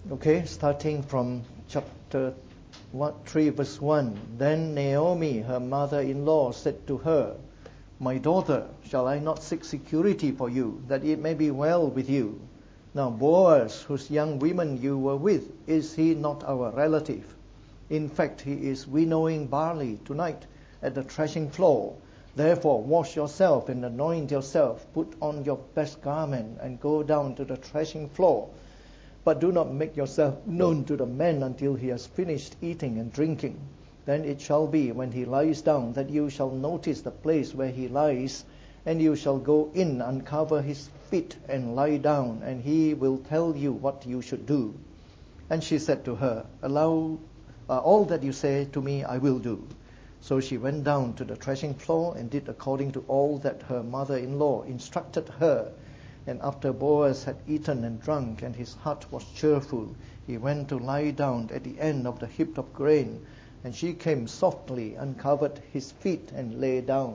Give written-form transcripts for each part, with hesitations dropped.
Okay, starting from chapter 3, verse 1. Then Naomi, her mother-in-law, said to her, "My daughter, shall I not seek security for you, that it may be well with you? Now Boaz, whose young women you were with, is he not our relative? In fact, he is winnowing barley tonight at the threshing floor. Therefore wash yourself and anoint yourself, put on your best garment, and go down to the threshing floor. But do not make yourself known to the man until he has finished eating and drinking. Then it shall be, when he lies down, that you shall notice the place where he lies, and you shall go in, uncover his feet, and lie down, and he will tell you what you should do." And she said to her, "All that you say to me I will do." So she went down to the threshing floor and did according to all that her mother-in-law instructed her. And after Boaz had eaten and drunk, and his heart was cheerful, he went to lie down at the end of the heap of grain. And she came softly, uncovered his feet, and lay down.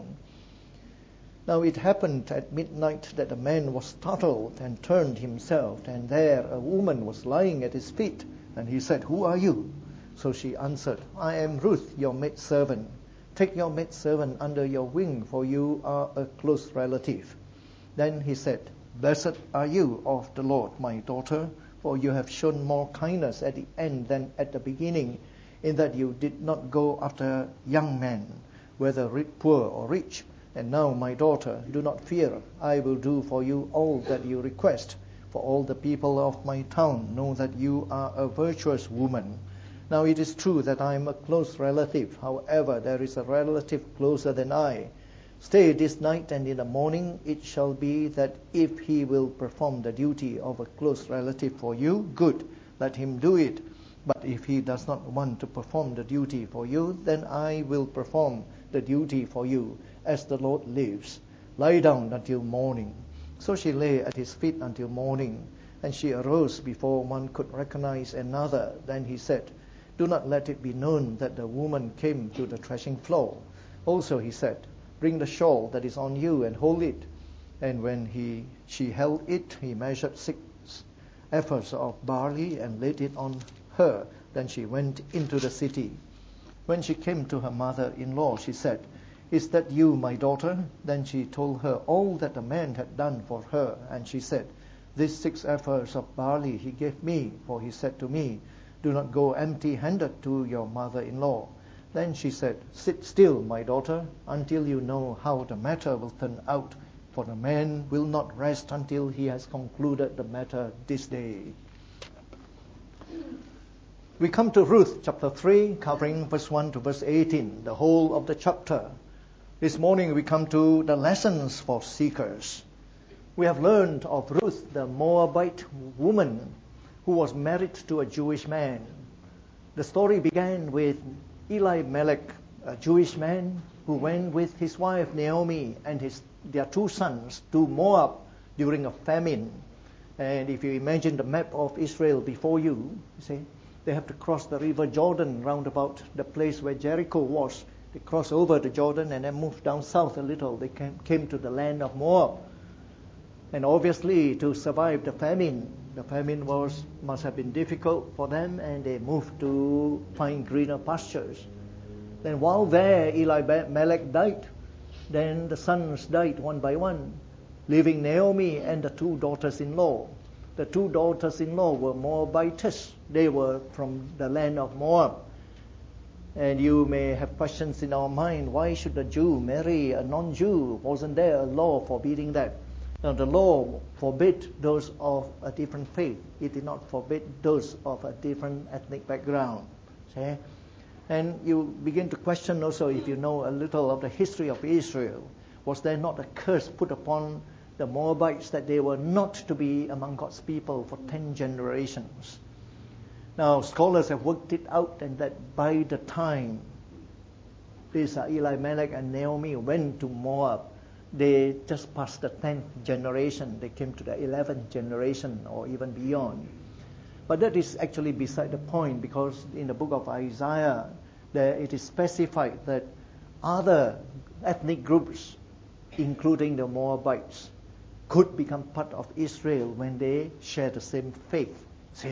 Now it happened at midnight that the man was startled and turned himself, and there a woman was lying at his feet. And he said, "Who are you?" So she answered, "I am Ruth, your maidservant. Take your maidservant under your wing, for you are a close relative." Then he said, "Blessed are you of the Lord, my daughter, for you have shown more kindness at the end than at the beginning, in that you did not go after young men, whether poor or rich. And now, my daughter, do not fear. I will do for you all that you request, for all the people of my town know that you are a virtuous woman. Now it is true that I am a close relative. However, there is a relative closer than I. Stay this night, and in the morning it shall be that if he will perform the duty of a close relative for you, good, let him do it. But if he does not want to perform the duty for you, then I will perform the duty for you, as the Lord lives. Lie down until morning." So she lay at his feet until morning, and she arose before one could recognize another. Then he said, "Do not let it be known that the woman came to the threshing floor." Also he said, "Bring the shawl that is on you and hold it." And when she held it, he measured 6 ephahs of barley and laid it on her. Then she went into the city. When she came to her mother-in-law, she said, "Is that you, my daughter?" Then she told her all that the man had done for her. And she said, "These 6 ephahs of barley he gave me, for he said to me, 'Do not go empty-handed to your mother-in-law.'" Then she said, "Sit still, my daughter, until you know how the matter will turn out, for the man will not rest until he has concluded the matter this day." We come to Ruth chapter 3, covering verse 1 to verse 18, the whole of the chapter. This morning we come to the lessons for seekers. We have learned of Ruth, the Moabite woman who was married to a Jewish man. The story began with Elimelech, a Jewish man who went with his wife Naomi and their 2 sons to Moab during a famine. And if you imagine the map of Israel before you see, they have to cross the river Jordan round about the place where Jericho was. They cross over the Jordan and then move down south a little. They came to the land of Moab. And obviously, to survive the famine must have been difficult for them, and they moved to find greener pastures. Then while there, Elimelech died. Then the sons died one by one, leaving Naomi and the 2 daughters-in-law. The 2 daughters-in-law were Moabites. They were from the land of Moab. And you may have questions in our mind, why should a Jew marry a non-Jew? Wasn't there a law forbidding that? Now, the law forbid those of a different faith. It did not forbid those of a different ethnic background. See? And you begin to question also, if you know a little of the history of Israel, was there not a curse put upon the Moabites that they were not to be among God's people for 10 generations? Now, scholars have worked it out, and that by the time these Elimelech and Naomi went to Moab, they just passed the 10th generation. They came to the 11th generation or even beyond. But that is actually beside the point, because in the book of Isaiah, it is specified that other ethnic groups, including the Moabites, could become part of Israel when they share the same faith. See?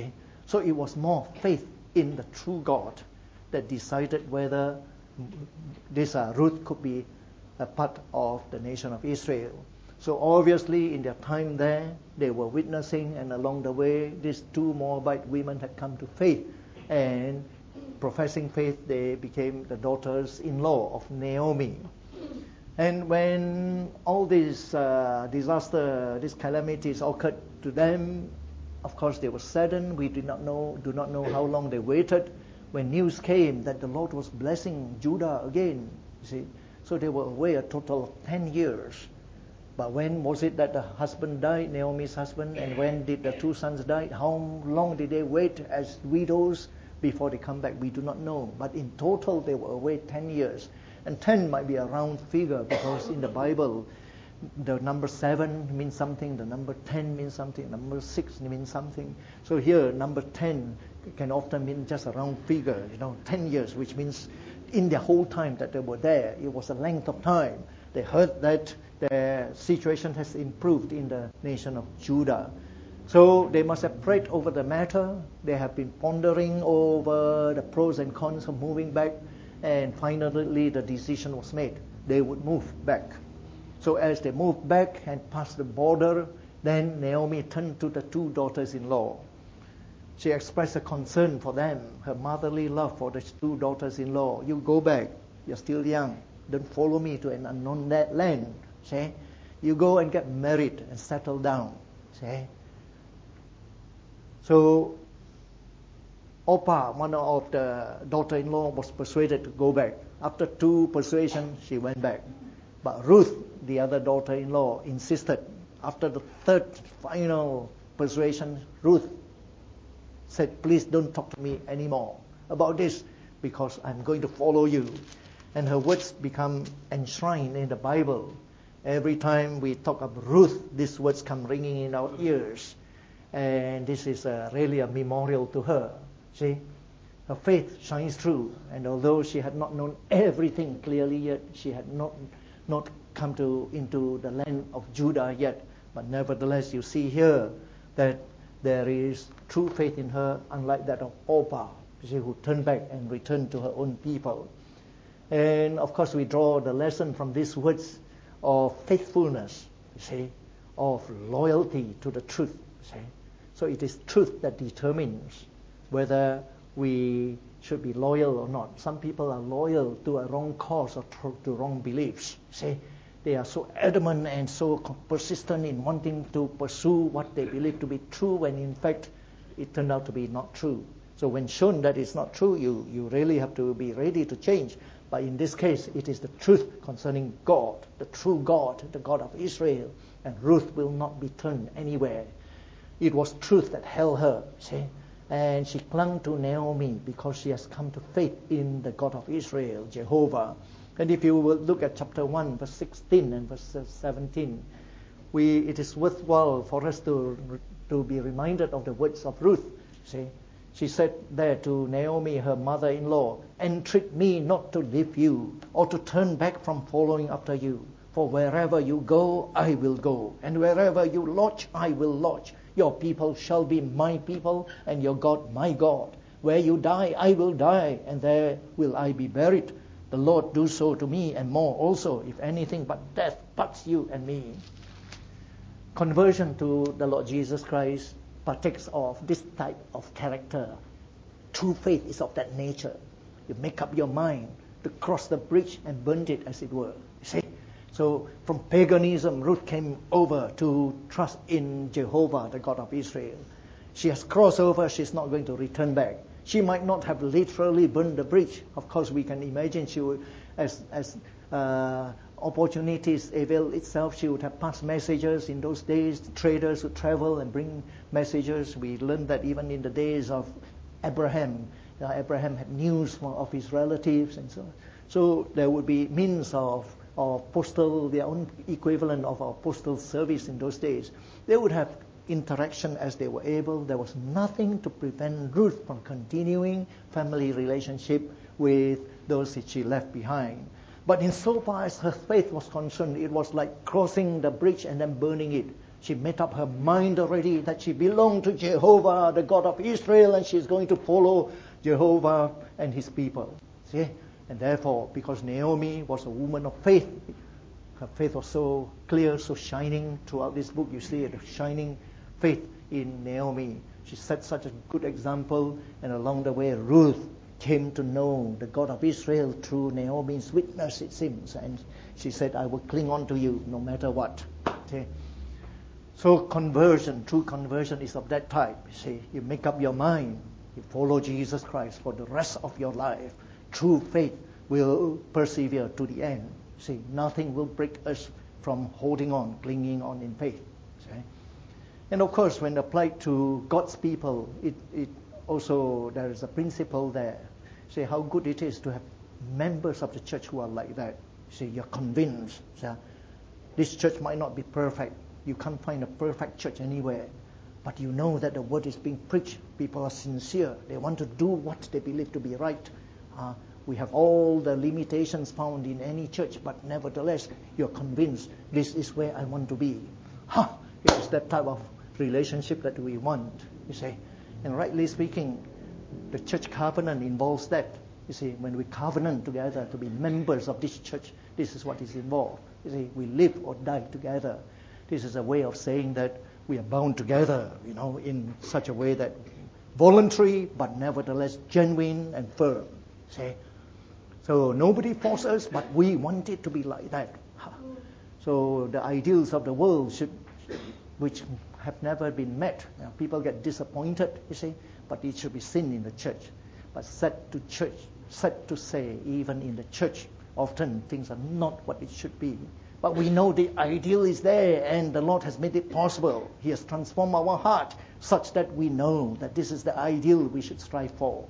So it was more faith in the true God that decided whether this Ruth could be a part of the nation of Israel. So obviously in their time there, they were witnessing, and along the way, these two Moabite women had come to faith, and professing faith, they became the daughters-in-law of Naomi. And when all these disaster, these calamities occurred to them, of course they were saddened. We do not know how long they waited when news came that the Lord was blessing Judah again. You see, so they were away a total of 10 years. But when was it that the husband died, Naomi's husband, and when did the two sons die? How long did they wait as widows before they come back? We do not know. But in total, they were away 10 years. And 10 might be a round figure, because in the Bible, the number 7 means something, the number 10 means something, number 6 means something. So here, number 10 can often mean just a round figure, 10 years, which means in the whole time that they were there, it was a length of time. They heard that the situation has improved in the nation of Judah. So they must have prayed over the matter. They have been pondering over the pros and cons of moving back. And finally the decision was made. They would move back. So as they moved back and passed the border, then Naomi turned to the two daughters-in-law. She expressed a concern for them, her motherly love for the two daughters-in-law. You go back. You're still young. Don't follow me to an unknown land. See? You go and get married and settle down. See? So Orpah, one of the daughter-in-law, was persuaded to go back. After 2 persuasions, she went back. But Ruth, the other daughter-in-law, insisted. After the 3rd final persuasion, Ruth said, please don't talk to me anymore about this, because I'm going to follow you. And her words become enshrined in the Bible. Every time we talk of Ruth, these words come ringing in our ears. And this is really a memorial to her. See, her faith shines through. And although she had not known everything clearly yet, she had not come into the land of Judah yet. But nevertheless, you see here that there is true faith in her, unlike that of Orpah, who turned back and returned to her own people. And of course, we draw the lesson from these words of faithfulness, of loyalty to the truth. So it is truth that determines whether we should be loyal or not. Some people are loyal to a wrong cause or to wrong beliefs. They are so adamant and so persistent in wanting to pursue what they believe to be true, when in fact it turned out to be not true. So when shown that it's not true, you really have to be ready to change. But in this case, it is the truth concerning God, the true God, the God of Israel. And Ruth will not be turned anywhere. It was truth that held her, and she clung to Naomi because she has come to faith in the God of Israel, Jehovah. And if you will look at chapter 1, verse 16 and verse 17, it is worthwhile for us to be reminded of the words of Ruth. She said there to Naomi, her mother-in-law, entreat me not to leave you or to turn back from following after you. For wherever you go, I will go. And wherever you lodge, I will lodge. Your people shall be my people, and your God my God. Where you die, I will die, and there will I be buried. The Lord do so to me, and more also, if anything but death parts you and me. Conversion to the Lord Jesus Christ partakes of this type of character. True faith is of that nature. You make up your mind to cross the bridge and burn it, as it were. So from paganism, Ruth came over to trust in Jehovah, the God of Israel. She has crossed over. She's not going to return back. She might not have literally burned the bridge. Of course, we can imagine she would, as opportunities avail itself, she would have passed messages. In those days, traders would travel and bring messages. We learned that even in the days of Abraham, Abraham had news of his relatives and so on. So there would be means of postal, their own equivalent of our postal service in those days. They would have interaction as they were able. There was nothing to prevent Ruth from continuing family relationship with those that she left behind. But insofar as her faith was concerned, it was like crossing the bridge and then burning it. She made up her mind already that she belonged to Jehovah, the God of Israel, and she's going to follow Jehovah and his people. See? And therefore, because Naomi was a woman of faith, her faith was so clear, so shining throughout this book. You see the shining faith in Naomi. She set such a good example, and along the way, Ruth came to know the God of Israel through Naomi's witness, it seems. And she said, I will cling on to you no matter what. Okay? So conversion, true conversion is of that type. You see, you make up your mind, you follow Jesus Christ for the rest of your life. True faith will persevere to the end. See, nothing will break us from holding on, clinging on in faith. See? And of course, when applied to God's people, it also, there is a principle there. See how good it is to have members of the church who are like that. See, you're convinced. See, this church might not be perfect. You can't find a perfect church anywhere. But you know that the word is being preached. People are sincere. They want to do what they believe to be right. We have all the limitations found in any church, but nevertheless, you're convinced this is where I want to be. It is that type of relationship that we want, you see. And rightly speaking, the church covenant involves that. You see, when we covenant together to be members of this church, this is what is involved. You see, we live or die together. This is a way of saying that we are bound together, in such a way that voluntary, but nevertheless genuine and firm. See? So nobody forces us, but we want it to be like that. So the ideals of the world which have never been met. People get disappointed, you see, but it should be seen in the church. But said to say, even in the church, often things are not what it should be. But we know the ideal is there, and the Lord has made it possible. He has transformed our heart such that we know that this is the ideal we should strive for.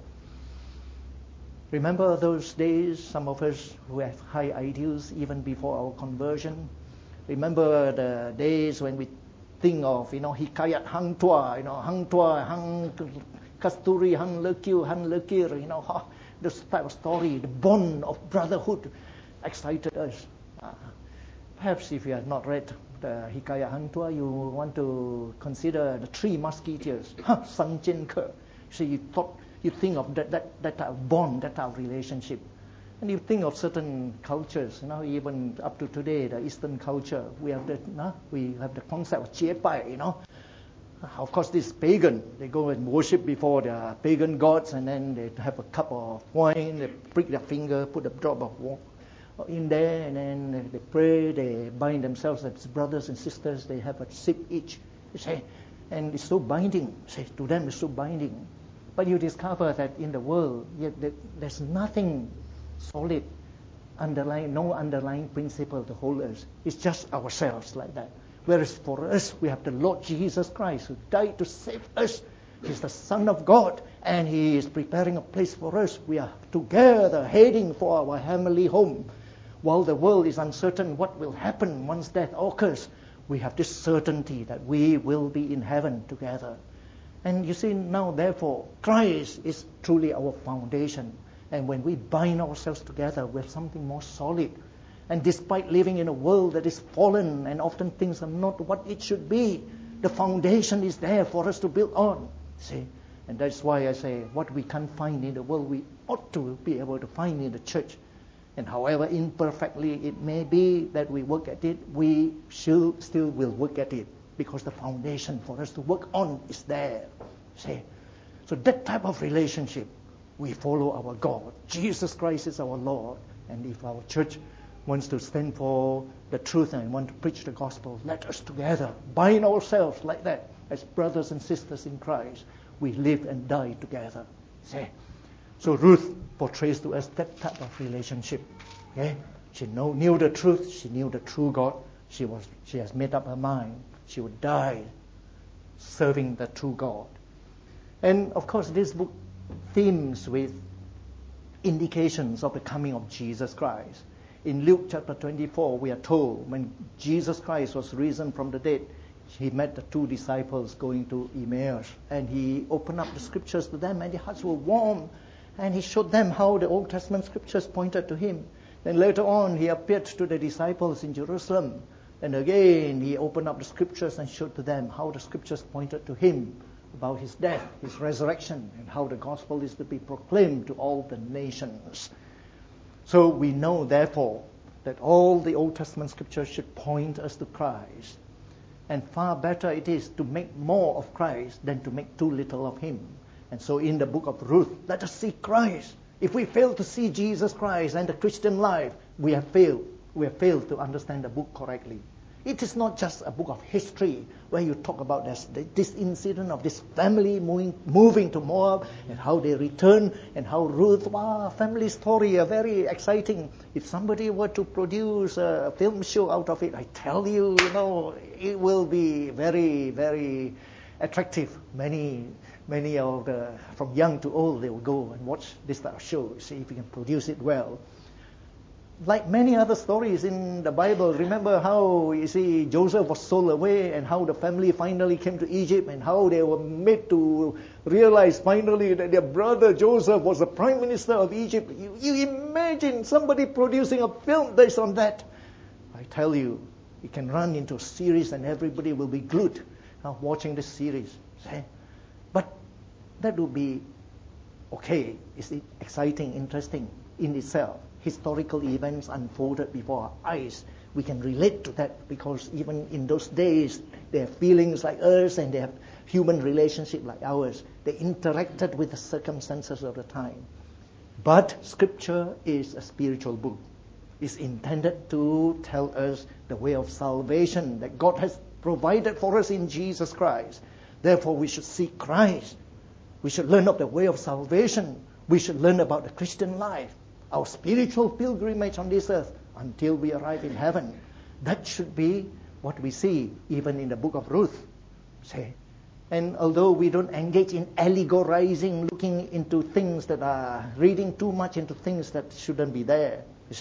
Remember those days, some of us who have high ideals even before our conversion? Remember the days when we think of, Hikayat Hang Tua, Hang Tua, Hang Kasturi, Hang Lekir, this type of story, the bond of brotherhood excited us. Perhaps if you have not read the Hikayat Hang Tua, you want to consider the Three Musketeers, Sun Jian Ke. So you think of that type of bond, that type of relationship. And you think of certain cultures, even up to today, the Eastern culture, we have the concept of Jie Bai, Of course, this pagan, they go and worship before their pagan gods, and then they have a cup of wine, they prick their finger, put a drop of water in there, and then they pray, they bind themselves as brothers and sisters, they have a sip each, you see, and it's so binding, to them it's so binding. But you discover that in the world, there's nothing solid, no underlying principle to hold us. It's just ourselves like that. Whereas for us, we have the Lord Jesus Christ who died to save us. He's the Son of God, and He is preparing a place for us. We are together heading for our heavenly home. While the world is uncertain what will happen once death occurs, we have this certainty that we will be in heaven together. And you see now, therefore, Christ is truly our foundation. And when we bind ourselves together with something more solid, and despite living in a world that is fallen and often things are not what it should be, the foundation is there for us to build on. See? And that's why I say what we can't find in the world, we ought to be able to find in the church. And however imperfectly it may be that we work at it, we still will work at it, because the foundation for us to work on is there. See? So that type of relationship, we follow our God. Jesus Christ is our Lord. And if our church wants to stand for the truth and want to preach the gospel, let us together bind ourselves like that as brothers and sisters in Christ. We live and die together. See? So Ruth portrays to us that type of relationship. Okay? She knew the truth. She knew the true God. She has made up her mind. She would die serving the true God. And of course, this book themes with indications of the coming of Jesus Christ. In Luke chapter 24, we are told when Jesus Christ was risen from the dead, He met the two disciples going to Emmaus, and He opened up the scriptures to them, and their hearts were warm, and He showed them how the Old Testament scriptures pointed to Him. Then later on, He appeared to the disciples in Jerusalem, And again, he opened up the scriptures and showed to them how the scriptures pointed to him about his death, his resurrection, and how the gospel is to be proclaimed to all the nations. So we know, therefore, that all the Old Testament scriptures should point us to Christ. And far better it is to make more of Christ than to make too little of him. And so in the book of Ruth, let us see Christ. If we fail to see Jesus Christ and the Christian life, we have failed. We have failed to understand the book correctly. It is not just a book of history where you talk about this incident of this family moving to Moab and how they return and how Ruth, family story, very exciting. If somebody were to produce a film show out of it, I tell you, it will be very, very attractive. Many of from young to old, they will go and watch this type of show, see if we can produce it well. Like many other stories in the Bible, remember how, Joseph was sold away and how the family finally came to Egypt and how they were made to realize finally that their brother Joseph was the prime minister of Egypt. You imagine somebody producing a film based on that. I tell you, it can run into a series and everybody will be glued watching this series. But that would be okay. It's exciting, interesting in itself. Historical events unfolded before our eyes. We can relate to that because even in those days, they have feelings like us and they have human relationship like ours. They interacted with the circumstances of the time. But Scripture is a spiritual book. It's intended to tell us the way of salvation that God has provided for us in Jesus Christ. Therefore, we should seek Christ. We should learn of the way of salvation. We should learn about the Christian life, our spiritual pilgrimage on this earth until we arrive in heaven. That should be what we see even in the book of Ruth. And although we don't engage in allegorizing, looking into things that are, reading too much into things that shouldn't be there,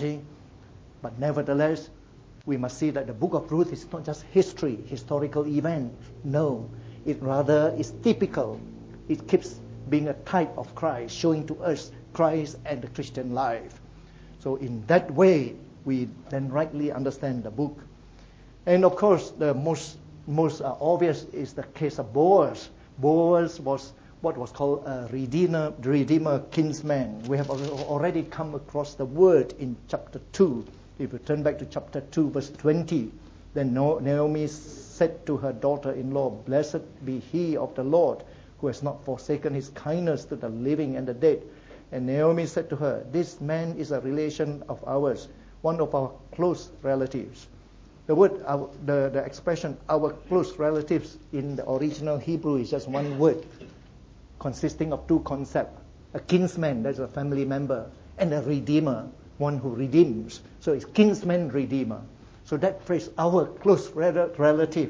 but nevertheless, we must see that the book of Ruth is not just history, historical event. No, it rather is typical. It keeps being a type of Christ, showing to us Christ and the Christian life. So in that way, we then rightly understand the book. And of course, the most obvious is the case of Boaz. Boaz was what was called a redeemer kinsman. We have already come across the word in chapter 2. If you turn back to chapter 2, verse 20, then Naomi said to her daughter-in-law, "Blessed be he of the Lord, who has not forsaken his kindness to the living and the dead." And Naomi said to her, "This man is a relation of ours, one of our close relatives." The word, the expression, our close relatives in the original Hebrew is just one word, consisting of two concepts. A kinsman, that's a family member, and a redeemer, one who redeems. So it's kinsman, redeemer. So that phrase, our close relative,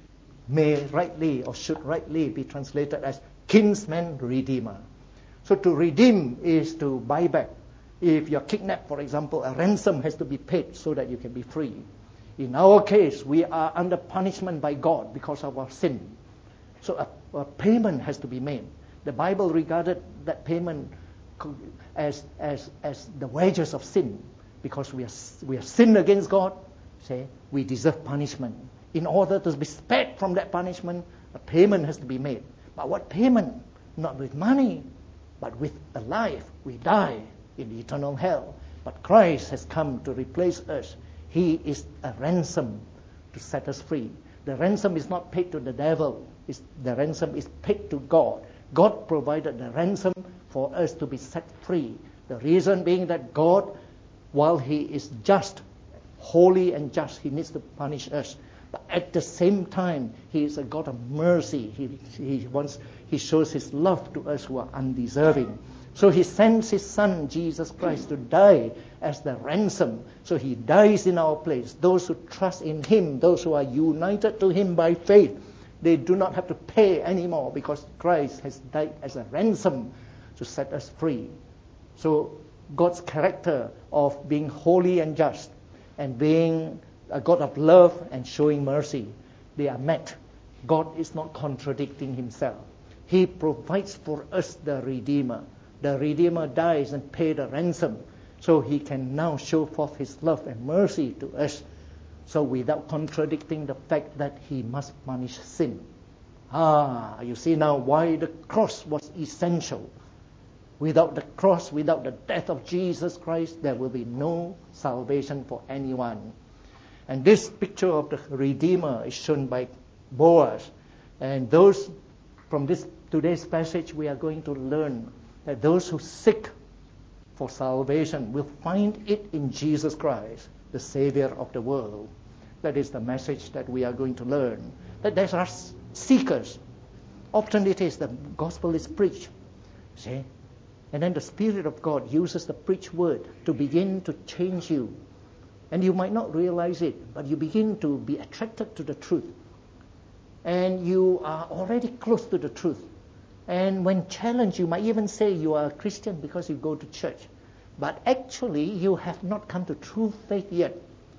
may rightly or should rightly be translated as kinsman, redeemer. So to redeem is to buy back. If you're kidnapped, for example, a ransom has to be paid so that you can be free. In our case, we are under punishment by God because of our sin. So a payment has to be made. The Bible regarded that payment as the wages of sin, because we have sinned against God. We deserve punishment. In order to be spared from that punishment, a payment has to be made. But what payment? Not with money, but with a life. We die in eternal hell. But Christ has come to replace us. He is a ransom to set us free. The ransom is not paid to the devil. The ransom is paid to God. God provided the ransom for us to be set free. The reason being that God, while He is just, holy and just, He needs to punish us. But at the same time, He is a God of mercy. He shows His love to us who are undeserving. So He sends His Son, Jesus Christ, to die as the ransom. So He dies in our place. Those who trust in Him, those who are united to Him by faith, they do not have to pay anymore because Christ has died as a ransom to set us free. So God's character of being holy and just and being a God of love and showing mercy, they are met. God is not contradicting Himself. He provides for us the Redeemer. The Redeemer dies and pays the ransom so He can now show forth His love and mercy to us So without contradicting the fact that he must punish sin. You see now why the cross was essential. Without the cross, without the death of Jesus Christ, there will be no salvation for anyone. And this picture of the Redeemer is shown by Boaz. And from this today's passage, we are going to learn that those who seek for salvation will find it in Jesus Christ, the Savior of the world. That is the message that we are going to learn. That there are seekers. Often it is the gospel is preached. See? And then the Spirit of God uses the preached word to begin to change you. And you might not realize it, but you begin to be attracted to the truth. And you are already close to the truth. And when challenged, you might even say you are a Christian because you go to church. But actually, you have not come to true faith yet.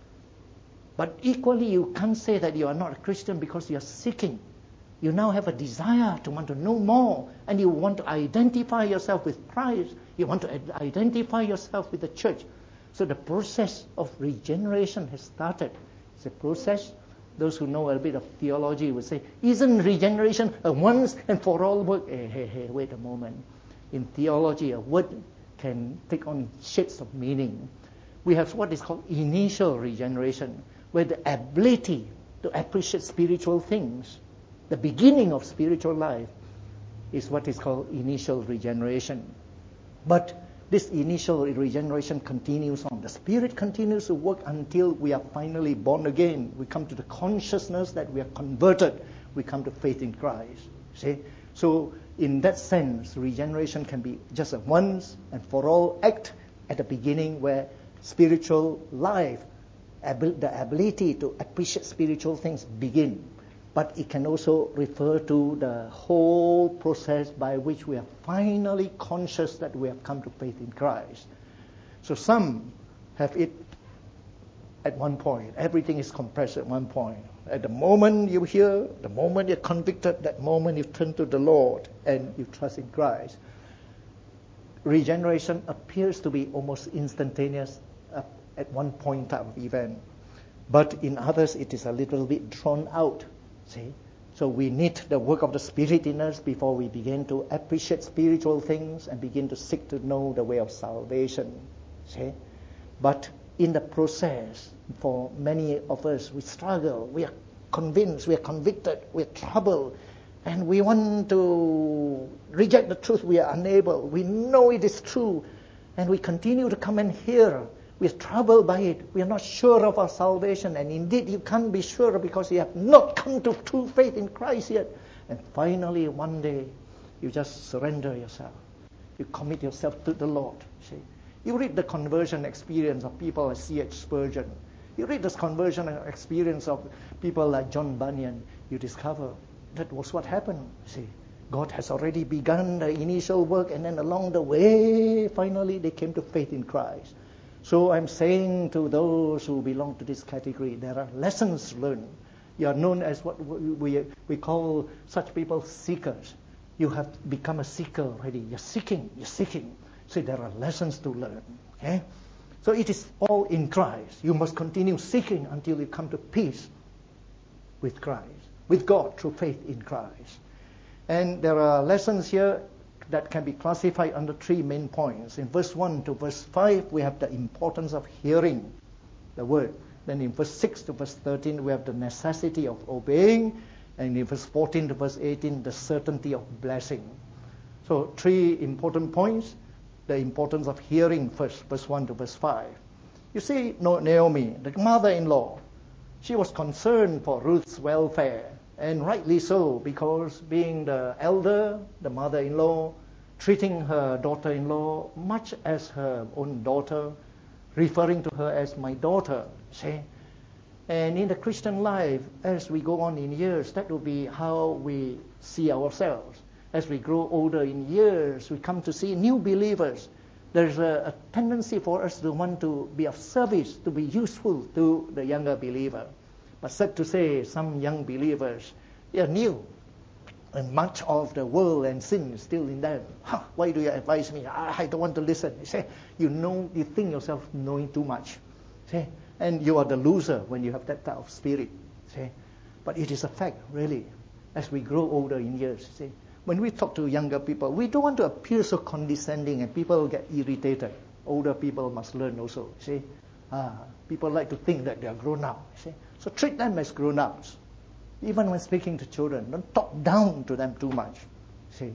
But equally, you can't say that you are not a Christian because you are seeking. You now have a desire to want to know more, and you want to identify yourself with Christ. You want to identify yourself with the church. So the process of regeneration has started. It's a process. Those who know a bit of theology would say, isn't regeneration a once and for all work? Hey, wait a moment. In theology, a word can take on shades of meaning. We have what is called initial regeneration, where the ability to appreciate spiritual things, the beginning of spiritual life, is what is called initial regeneration. But this initial regeneration continues on. The Spirit continues to work until we are finally born again. We come to the consciousness that we are converted. We come to faith in Christ. See? So in that sense, regeneration can be just a once and for all act at the beginning where spiritual life, the ability to appreciate spiritual things begin. But it can also refer to the whole process by which we are finally conscious that we have come to faith in Christ. So some have it at one point. Everything is compressed at one point. At the moment you hear, the moment you're convicted, that moment you turn to the Lord and you trust in Christ. Regeneration appears to be almost instantaneous at one point type of event. But in others it is a little bit drawn out. See? So we need the work of the Spirit in us before we begin to appreciate spiritual things and begin to seek to know the way of salvation. See? But in the process, for many of us, we struggle. We are convinced, we are convicted, we are troubled, and we want to reject the truth. We are unable. We know it is true, and we continue to come and hear. We are troubled by it. We are not sure of our salvation. And indeed, you can't be sure because you have not come to true faith in Christ yet. And finally, one day, you just surrender yourself. You commit yourself to the Lord. See? You read the conversion experience of people like C.H. Spurgeon. You read this conversion experience of people like John Bunyan. You discover that was what happened. See? God has already begun the initial work, and then along the way, finally, they came to faith in Christ. So I'm saying to those who belong to this category, there are lessons learned. You are known as what we call such people seekers. You have become a seeker already. You're seeking. So there are lessons to learn. Okay? So it is all in Christ. You must continue seeking until you come to peace with Christ, with God through faith in Christ. And there are lessons here that can be classified under three main points. In verse 1 to verse 5, we have the importance of hearing the word. Then in verse 6 to verse 13, we have the necessity of obeying. And in verse 14 to verse 18, the certainty of blessing. So three important points. The importance of hearing first, verse 1 to verse 5. You see, Naomi, the mother-in-law, she was concerned for Ruth's welfare. And rightly so, because being the elder, the mother-in-law, treating her daughter-in-law much as her own daughter, referring to her as my daughter, see? And in the Christian life, as we go on in years, that will be how we see ourselves. As we grow older in years, we come to see new believers. There's a tendency for us to want to be of service, to be useful to the younger believer. But sad to say, some young believers, they are new. And much of the world and sin is still in them. Why do you advise me? I don't want to listen. You say, you think yourself knowing too much. See? And you are the loser when you have that type of spirit. See? But it is a fact, really, as we grow older in years. See? When we talk to younger people, we don't want to appear so condescending and people get irritated. Older people must learn also. See? People like to think that they are grown up. See? So treat them as grown ups. Even when speaking to children, don't talk down to them too much. See?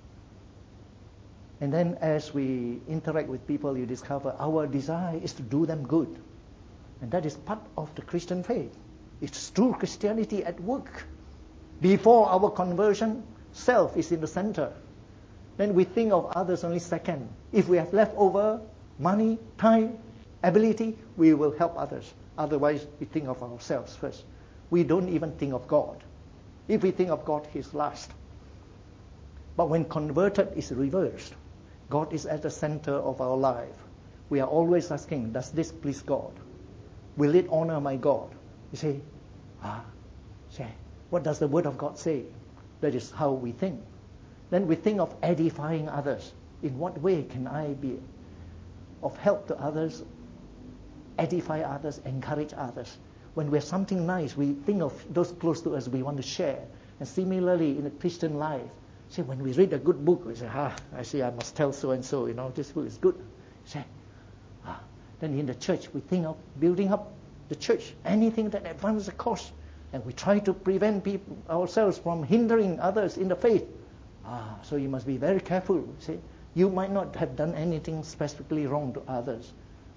And then as we interact with people, you discover our desire is to do them good. And that is part of the Christian faith. It's true Christianity at work. Before our conversion, self is in the center. Then we think of others only second. If we have leftover money, time, ability, we will help others. Otherwise, we think of ourselves first. We don't even think of God. If we think of God, He's last. But when converted, it's reversed. God is at the center of our life. We are always asking, does this please God? Will it honor my God? You say, what does the Word of God say? That is how we think. Then we think of edifying others. In what way can I be of help to others, edify others, encourage others? When we have something nice, we think of those close to us we want to share. And similarly, in the Christian life, say when we read a good book, we say, I must tell so-and-so, this book is good. Say, then in the church, we think of building up the church, anything that advances the cause. And we try to prevent ourselves from hindering others in the faith. So you must be very careful. See, you might not have done anything specifically wrong to others.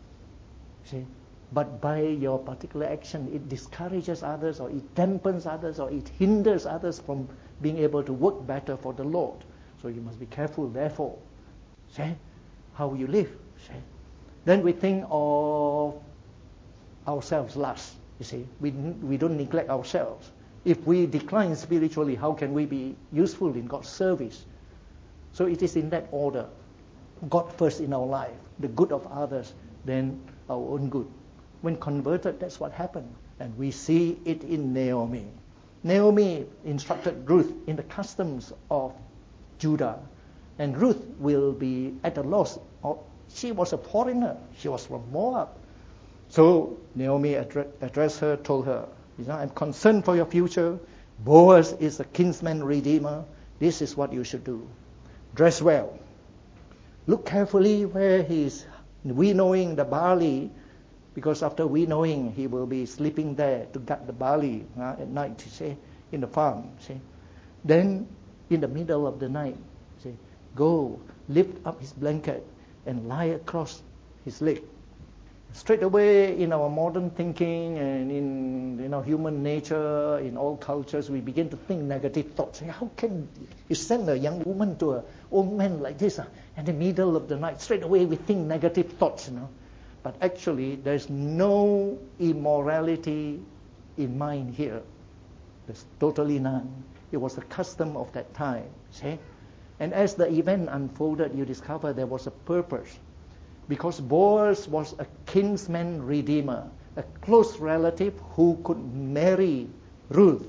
See, but by your particular action, it discourages others, or it dampens others, or it hinders others from being able to work better for the Lord. So you must be careful, therefore. See, how you live. See. Then we think of ourselves last. You see, we don't neglect ourselves. If we decline spiritually, how can we be useful in God's service? So it is in that order. God first in our life, the good of others, then our own good. When converted, that's what happened. And we see it in Naomi. Naomi instructed Ruth in the customs of Judah. And Ruth will be at a loss. She was a foreigner. She was from Moab. So Naomi addressed her, told her, I'm concerned for your future. Boaz is a kinsman redeemer. This is what you should do. Dress well. Look carefully where he is winnowing the barley, because after winnowing, he will be sleeping there to gut the barley at night, in the farm. Then, in the middle of the night, go lift up his blanket and lie across his leg. Straight away, in our modern thinking and in human nature, in all cultures, we begin to think negative thoughts. How can you send a young woman to an old man like this in the middle of the night? Straight away, we think negative thoughts. But actually, there's no immorality in mind here. There's totally none. It was a custom of that time. See? And as the event unfolded, you discover there was a purpose. Because Boaz was a kinsman redeemer, a close relative who could marry Ruth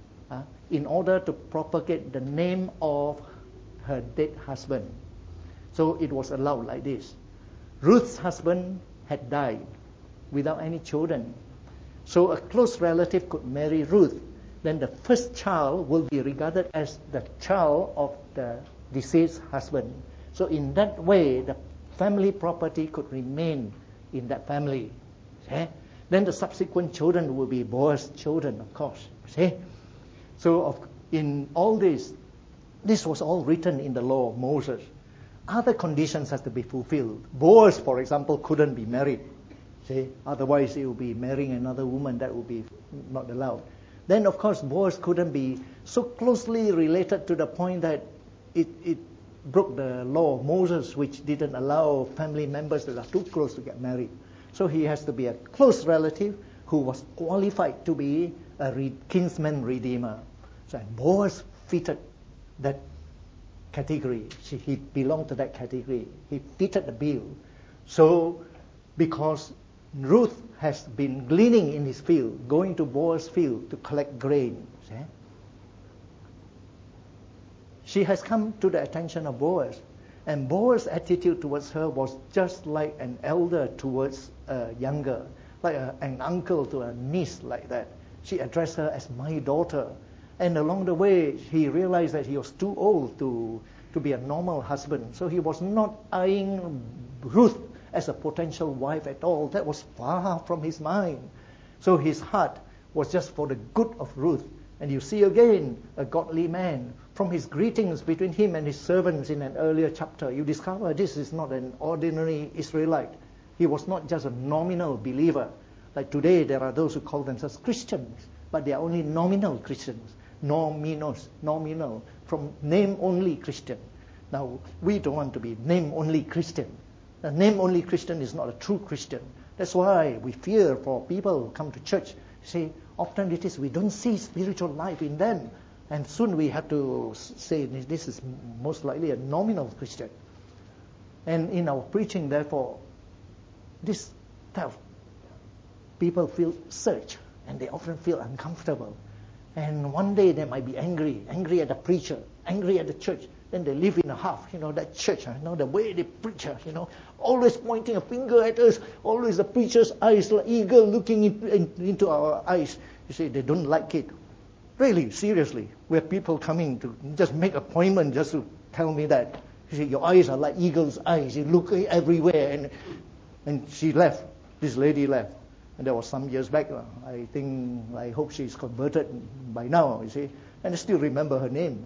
in order to propagate the name of her dead husband. So it was allowed like this. Ruth's husband had died without any children. So a close relative could marry Ruth. Then the first child will be regarded as the child of the deceased husband. So in that way, the family property could remain in that family. See? Then the subsequent children will be Boaz's children, of course. See? So in all this was all written in the law of Moses. Other conditions have to be fulfilled. Boaz, for example, couldn't be married. See? Otherwise, he would be marrying another woman. That would be not allowed. Then, of course, Boaz couldn't be so closely related to the point that it broke the law of Moses, which didn't allow family members that are too close to get married. So he has to be a close relative who was qualified to be a kinsman redeemer. So Boaz fitted that category. He belonged to that category. He fitted the bill. So because Ruth has been gleaning in his field, going to Boaz's field to collect grain. See? She has come to the attention of Boaz. And Boaz's attitude towards her was just like an elder towards a younger. like an uncle to a niece like that. She addressed her as my daughter. And along the way, he realized that he was too old to be a normal husband. So he was not eyeing Ruth as a potential wife at all. That was far from his mind. So his heart was just for the good of Ruth. And you see again a godly man. From his greetings between him and his servants in an earlier chapter, you discover this is not an ordinary Israelite. He was not just a nominal believer. Like today, there are those who call themselves Christians, but they are only nominal Christians. Nominal, from name-only Christian. Now, we don't want to be name-only Christian. A name-only Christian is not a true Christian. That's why we fear for people who come to church. See, often it is we don't see spiritual life in them. And soon we have to say this is most likely a nominal Christian. And in our preaching, therefore, this type of people feel searched, and they often feel uncomfortable. And one day they might be angry at the preacher, angry at the church. Then they live in a huff, that church, the way they preach, always pointing a finger at us, always the preacher's eyes like eagle looking into our eyes. You see, they don't like it. Really, seriously, we have people coming to just make appointment just to tell me that. You see, your eyes are like eagle's eyes. You look everywhere. And she left. This lady left. And that was some years back. I hope she's converted by now, you see. And I still remember her name.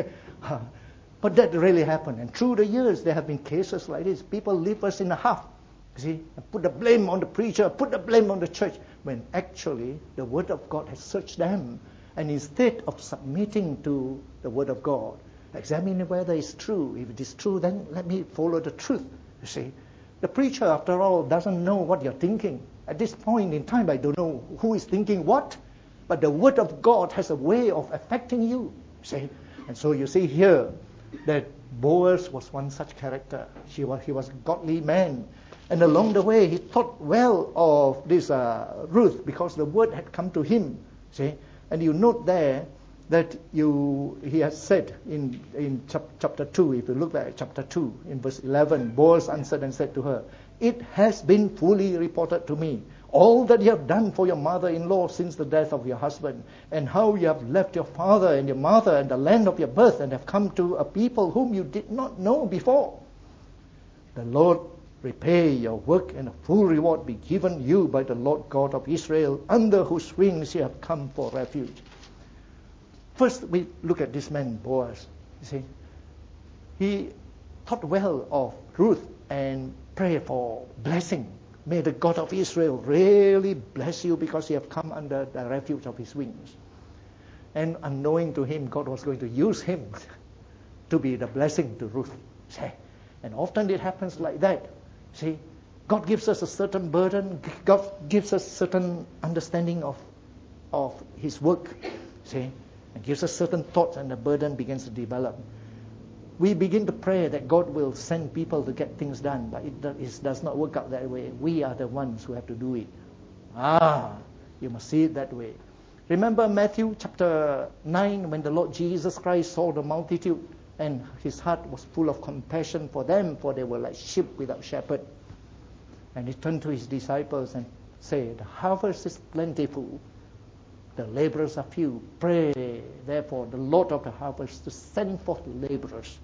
But that really happened. And through the years, there have been cases like this. People leave us in a huff, you see, and put the blame on the preacher, put the blame on the church, when actually the Word of God has searched them. And instead of submitting to the Word of God, examine whether it's true. If it is true, then let me follow the truth, you see. The preacher, after all, doesn't know what you're thinking. At this point in time, I don't know who is thinking what, but the Word of God has a way of affecting you, see. And so you see here that Boaz was one such character. He was a godly man. And along the way, he thought well of this Ruth because the word had come to him, see. And you note there that he has said in chapter 2, if you look at chapter 2, in verse 11, Boaz answered and said to her, "It has been fully reported to me, all that you have done for your mother-in-law since the death of your husband, and how you have left your father and your mother and the land of your birth and have come to a people whom you did not know before. The Lord repay your work, and a full reward be given you by the Lord God of Israel, under whose wings you have come for refuge." First, we look at this man, Boaz. You see, he thought well of Ruth and prayed for blessing. May the God of Israel really bless you because you have come under the refuge of his wings. And unknowing to him, God was going to use him to be the blessing to Ruth. See? And often it happens like that. See, God gives us a certain burden. God gives us certain understanding of his work. See, and gives us certain thoughts, and the burden begins to develop. We begin to pray that God will send people to get things done, but it does not work out that way. We are the ones who have to do it. You must see it that way. Remember Matthew chapter 9, when the Lord Jesus Christ saw the multitude, and his heart was full of compassion for them, for they were like sheep without shepherd. And he turned to his disciples and said, "The harvest is plentiful, the laborers are few. Pray, therefore, the Lord of the harvest to send forth laborers."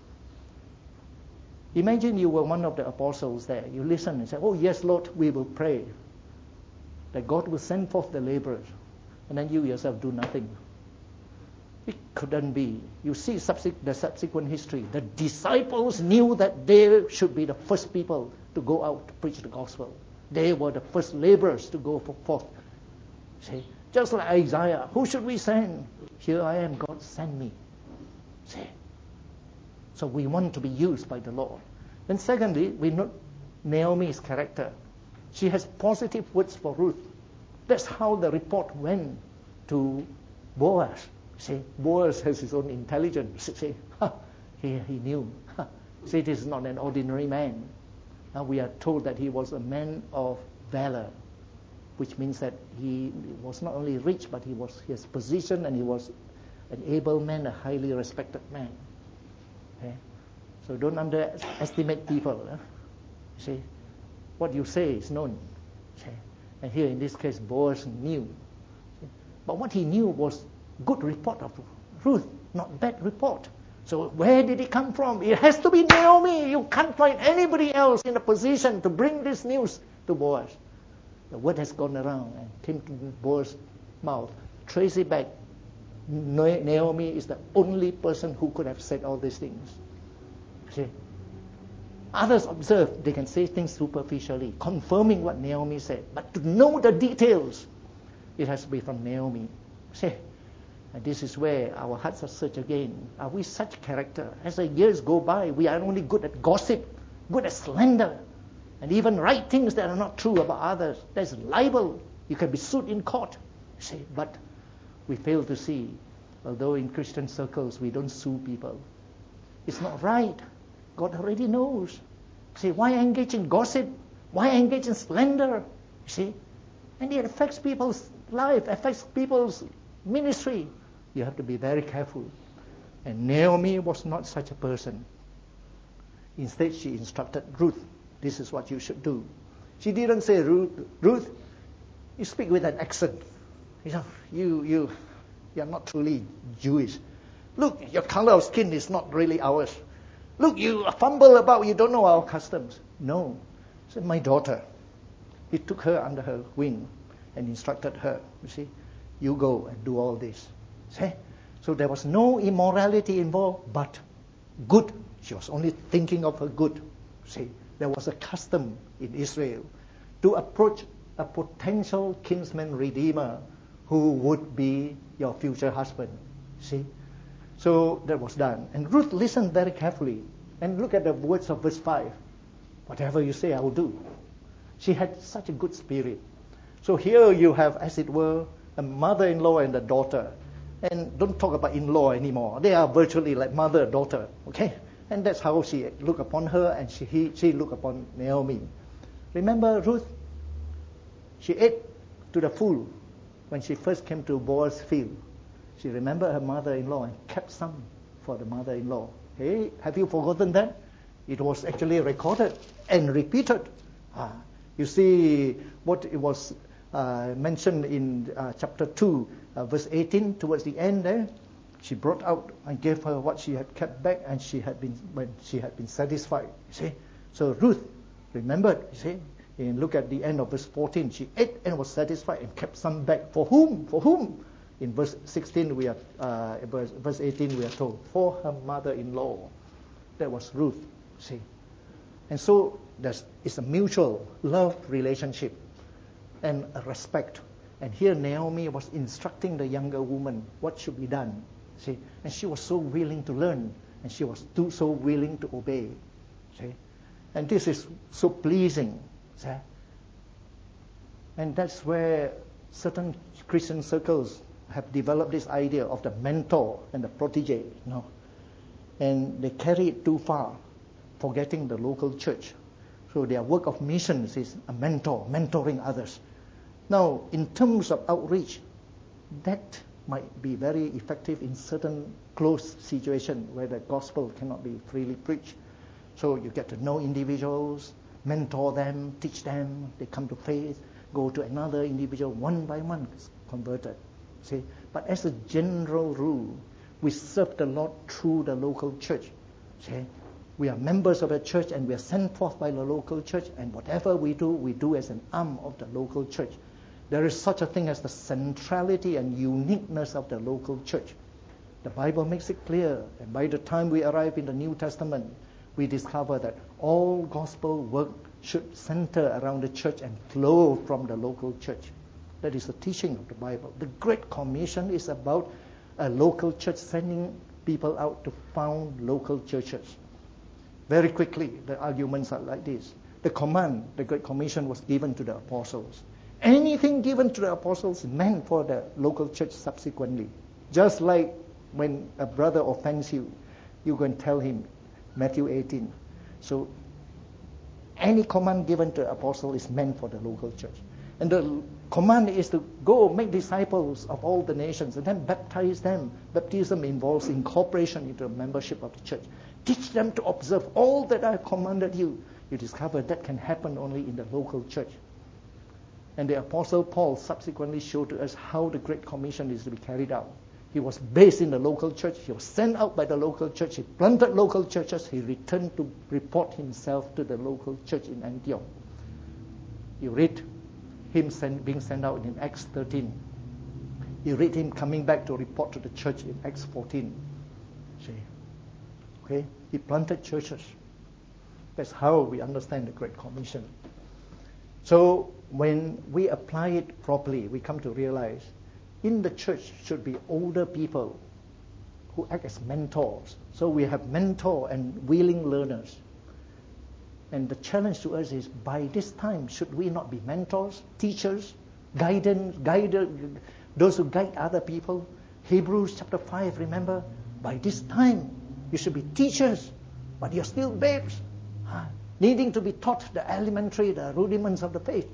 Imagine you were one of the apostles there. You listen and say, "Oh yes, Lord, we will pray that God will send forth the laborers." And then you yourself do nothing. It couldn't be. You see the subsequent history. The disciples knew that they should be the first people to go out to preach the gospel. They were the first laborers to go forth. See? Just like Isaiah, who should we send? Here I am, God, send me. See? So we want to be used by the Lord. Then secondly, we note Naomi's character. She has positive words for Ruth. That's how the report went to Boaz. See, Boaz has his own intelligence. See, he knew. See, this is not an ordinary man. Now we are told that he was a man of valor, which means that he was not only rich, but he has position, and he was an able man, a highly respected man. Okay? So don't underestimate people. See, what you say is known. Okay? And here in this case, Boaz knew. But what he knew was good report of Ruth, not bad report. So where did it come from? It has to be Naomi. You can't find anybody else in a position to bring this news to Boaz. The word has gone around and came to Boaz's mouth. Trace it back. Naomi is the only person who could have said all these things. See? Others observe, they can say things superficially, confirming what Naomi said. But to know the details, it has to be from Naomi. See? And this is where our hearts are searched again. Are we such character? As the years go by, we are only good at gossip, good at slander, and even write things that are not true about others. There's libel. You can be sued in court. See? But we fail to see, although in Christian circles we don't sue people. It's not right. God already knows. See, why engage in gossip? Why engage in slander? See? And it affects people's life, affects people's ministry. You have to be very careful. And Naomi was not such a person. Instead, she instructed Ruth, this is what you should do. She didn't say, Ruth, you speak with an accent. You're not truly Jewish. Look, your color of skin is not really ours. Look, you fumble about, you don't know our customs. No. She said, my daughter. He took her under her wing and instructed her. You see, you go and do all this. See? So there was no immorality involved, but good. She was only thinking of her good. See, there was a custom in Israel to approach a potential kinsman redeemer who would be your future husband. See? So that was done. And Ruth listened very carefully. And look at the words of verse 5. Whatever you say, I will do. She had such a good spirit. So here you have, as it were, a mother-in-law and a daughter. And don't talk about in-law anymore. They are virtually like mother and daughter. Okay? And that's how she looked upon her and she looked upon Naomi. Remember Ruth? She ate to the full when she first came to Boaz's field. She remembered her mother-in-law and kept some for the mother-in-law. Hey, have you forgotten that? It was actually recorded and repeated. You see what it was mentioned in chapter 2, verse 18, towards the end there. She brought out and gave her what she had kept back, and when she had been satisfied. You see? So Ruth remembered, you see? And look at the end of verse 14. She ate and was satisfied and kept some back. For whom? For whom? In verse 16, verse 18, we are told, for her mother-in-law. That was Ruth, see. And so it's a mutual love relationship and a respect. And here Naomi was instructing the younger woman what should be done, see. And she was so willing to learn, and she was so willing to obey, see. And this is so pleasing, see. And that's where certain Christian circles have developed this idea of the mentor and the protege, you know. And they carry it too far, forgetting the local church. So their work of missions is a mentor, mentoring others. Now, in terms of outreach, that might be very effective in certain close situations where the gospel cannot be freely preached. So you get to know individuals, mentor them, teach them, they come to faith, go to another individual, one by one converted. See, but as a general rule, we serve the Lord through the local church. See, we are members of a church and we are sent forth by the local church, and whatever we do as an arm of the local church. There is such a thing as the centrality and uniqueness of the local church. The Bible makes it clear, and by the time we arrive in the New Testament, we discover that all gospel work should center around the church and flow from the local church. That is the teaching of the Bible. The Great Commission is about a local church sending people out to found local churches. Very quickly, the arguments are like this. The command, the Great Commission, was given to the apostles. Anything given to the apostles meant for the local church subsequently. Just like when a brother offends you, you go and tell him, Matthew 18. So any command given to the apostle is meant for the local church. And the command is to go make disciples of all the nations and then baptize them. Baptism involves incorporation into the membership of the church. Teach them to observe all that I have commanded you. You discover that can happen only in the local church. And the Apostle Paul subsequently showed to us how the Great Commission is to be carried out. He was based in the local church. He was sent out by the local church. He planted local churches. He returned to report himself to the local church in Antioch. You read him being sent out in Acts 13. You read him coming back to report to the church in Acts 14. See? Okay? He planted churches. That's how we understand the Great Commission. So when we apply it properly, we come to realize in the church should be older people who act as mentors. So we have mentor and willing learners. And the challenge to us is, by this time, should we not be mentors, teachers, guiders, those who guide other people? Hebrews chapter 5, remember? By this time, you should be teachers, but you're still babes, needing to be taught the elementary, the rudiments of the faith.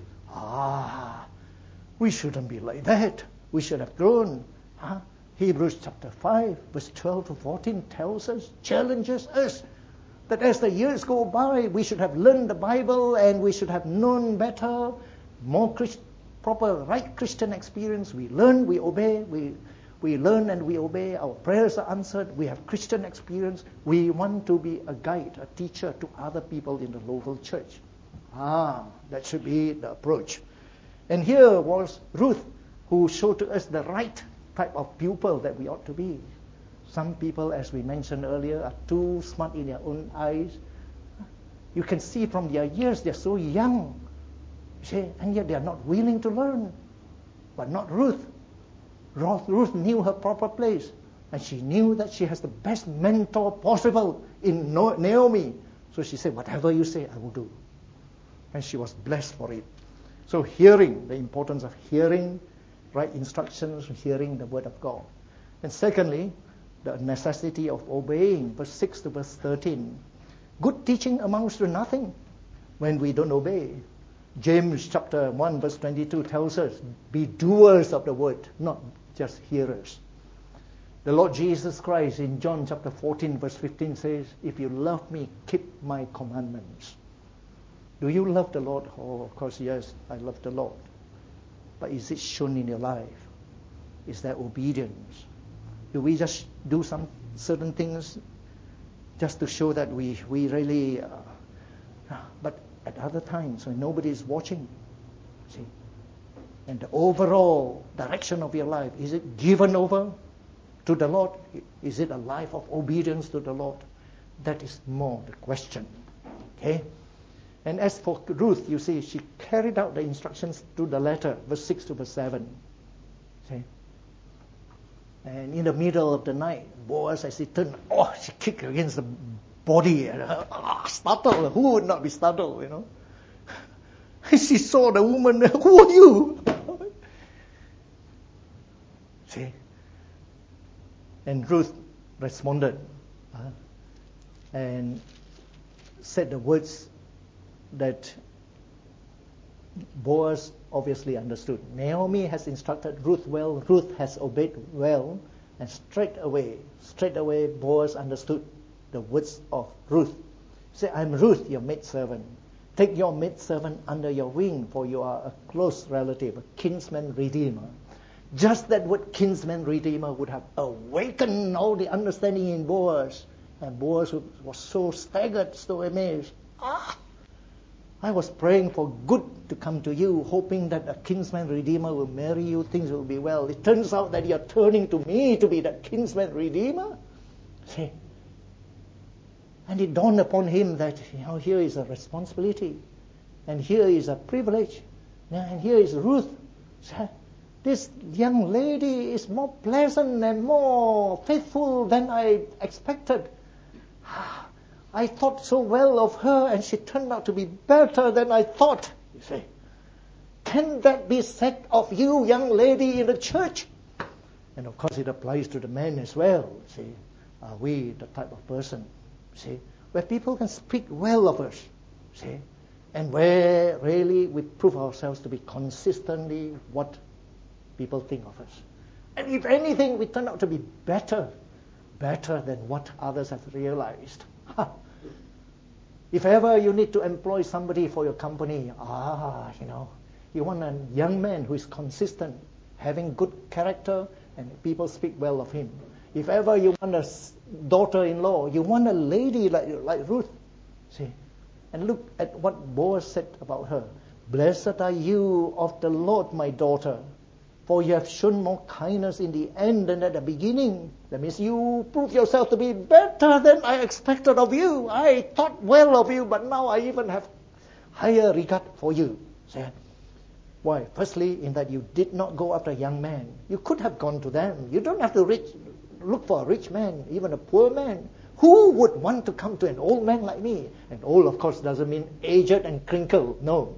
We shouldn't be like that. We should have grown. Hebrews chapter 5, verse 12 to 14 tells us, challenges us, that as the years go by, we should have learned the Bible and we should have known better, more proper, right Christian experience. We learn, we obey, we learn and we obey. Our prayers are answered. We have Christian experience. We want to be a guide, a teacher to other people in the local church. That should be the approach. And here was Ruth, who showed to us the right type of pupil that we ought to be. Some people, as we mentioned earlier, are too smart in their own eyes. You can see from their years, they're so young. See, and yet they are not willing to learn. But not Ruth. Ruth knew her proper place. And she knew that she has the best mentor possible in Naomi. So she said, whatever you say, I will do. And she was blessed for it. So hearing, the importance of hearing right instructions, hearing the word of God. And secondly, the necessity of obeying, verse 6 to verse 13. Good teaching amounts to nothing when we don't obey. James chapter 1 verse 22 tells us, be doers of the word, not just hearers. The Lord Jesus Christ in John chapter 14 verse 15 says, if you love me, keep my commandments. Do you love the Lord? Oh, of course, yes, I love the Lord. But is it shown in your life? Is there obedience? Do we just do some certain things just to show that we really... but at other times when nobody is watching, see, and the overall direction of your life, is it given over to the Lord? Is it a life of obedience to the Lord? That is more the question. Okay? And as for Ruth, you see, she carried out the instructions to the letter, verse 6 to verse 7. See? And in the middle of the night, Boaz, as he turned, she kicked against the body. Startled. Who would not be startled, you know? She saw the woman, who are you? See? And Ruth responded and said the words that Boaz obviously understood. Naomi has instructed Ruth well, Ruth has obeyed well, and straight away Boaz understood the words of Ruth. Say, I'm Ruth, your maidservant. Take your maidservant under your wing, for you are a close relative, a kinsman redeemer. Just that word kinsman redeemer would have awakened all the understanding in Boaz. And Boaz was so staggered, so amazed. I was praying for good to come to you, hoping that a kinsman redeemer will marry you, things will be well. It turns out that you're turning to me to be that kinsman redeemer. See? And it dawned upon him that, here is a responsibility, and here is a privilege, and here is Ruth. This young lady is more pleasant and more faithful than I expected. I thought so well of her, and she turned out to be better than I thought. You see, can that be said of you, young lady in the church? And of course, it applies to the men as well. See, are we the type of person, see, where people can speak well of us, see, and where really we prove ourselves to be consistently what people think of us? And if anything, we turn out to be better than what others have realized. If ever you need to employ somebody for your company, You want a young man who is consistent, having good character, and people speak well of him. If ever you want a daughter-in-law, you want a lady like Ruth. See? And look at what Boaz said about her. Blessed are you of the Lord, my daughter, for you have shown more kindness in the end than at the beginning. That means you prove yourself to be better than I expected of you. I thought well of you, but now I even have higher regard for you. See? Why? Firstly, in that you did not go after a young man. You could have gone to them. You don't have to look for a rich man, even a poor man. Who would want to come to an old man like me? And old, of course, doesn't mean aged and crinkled. No.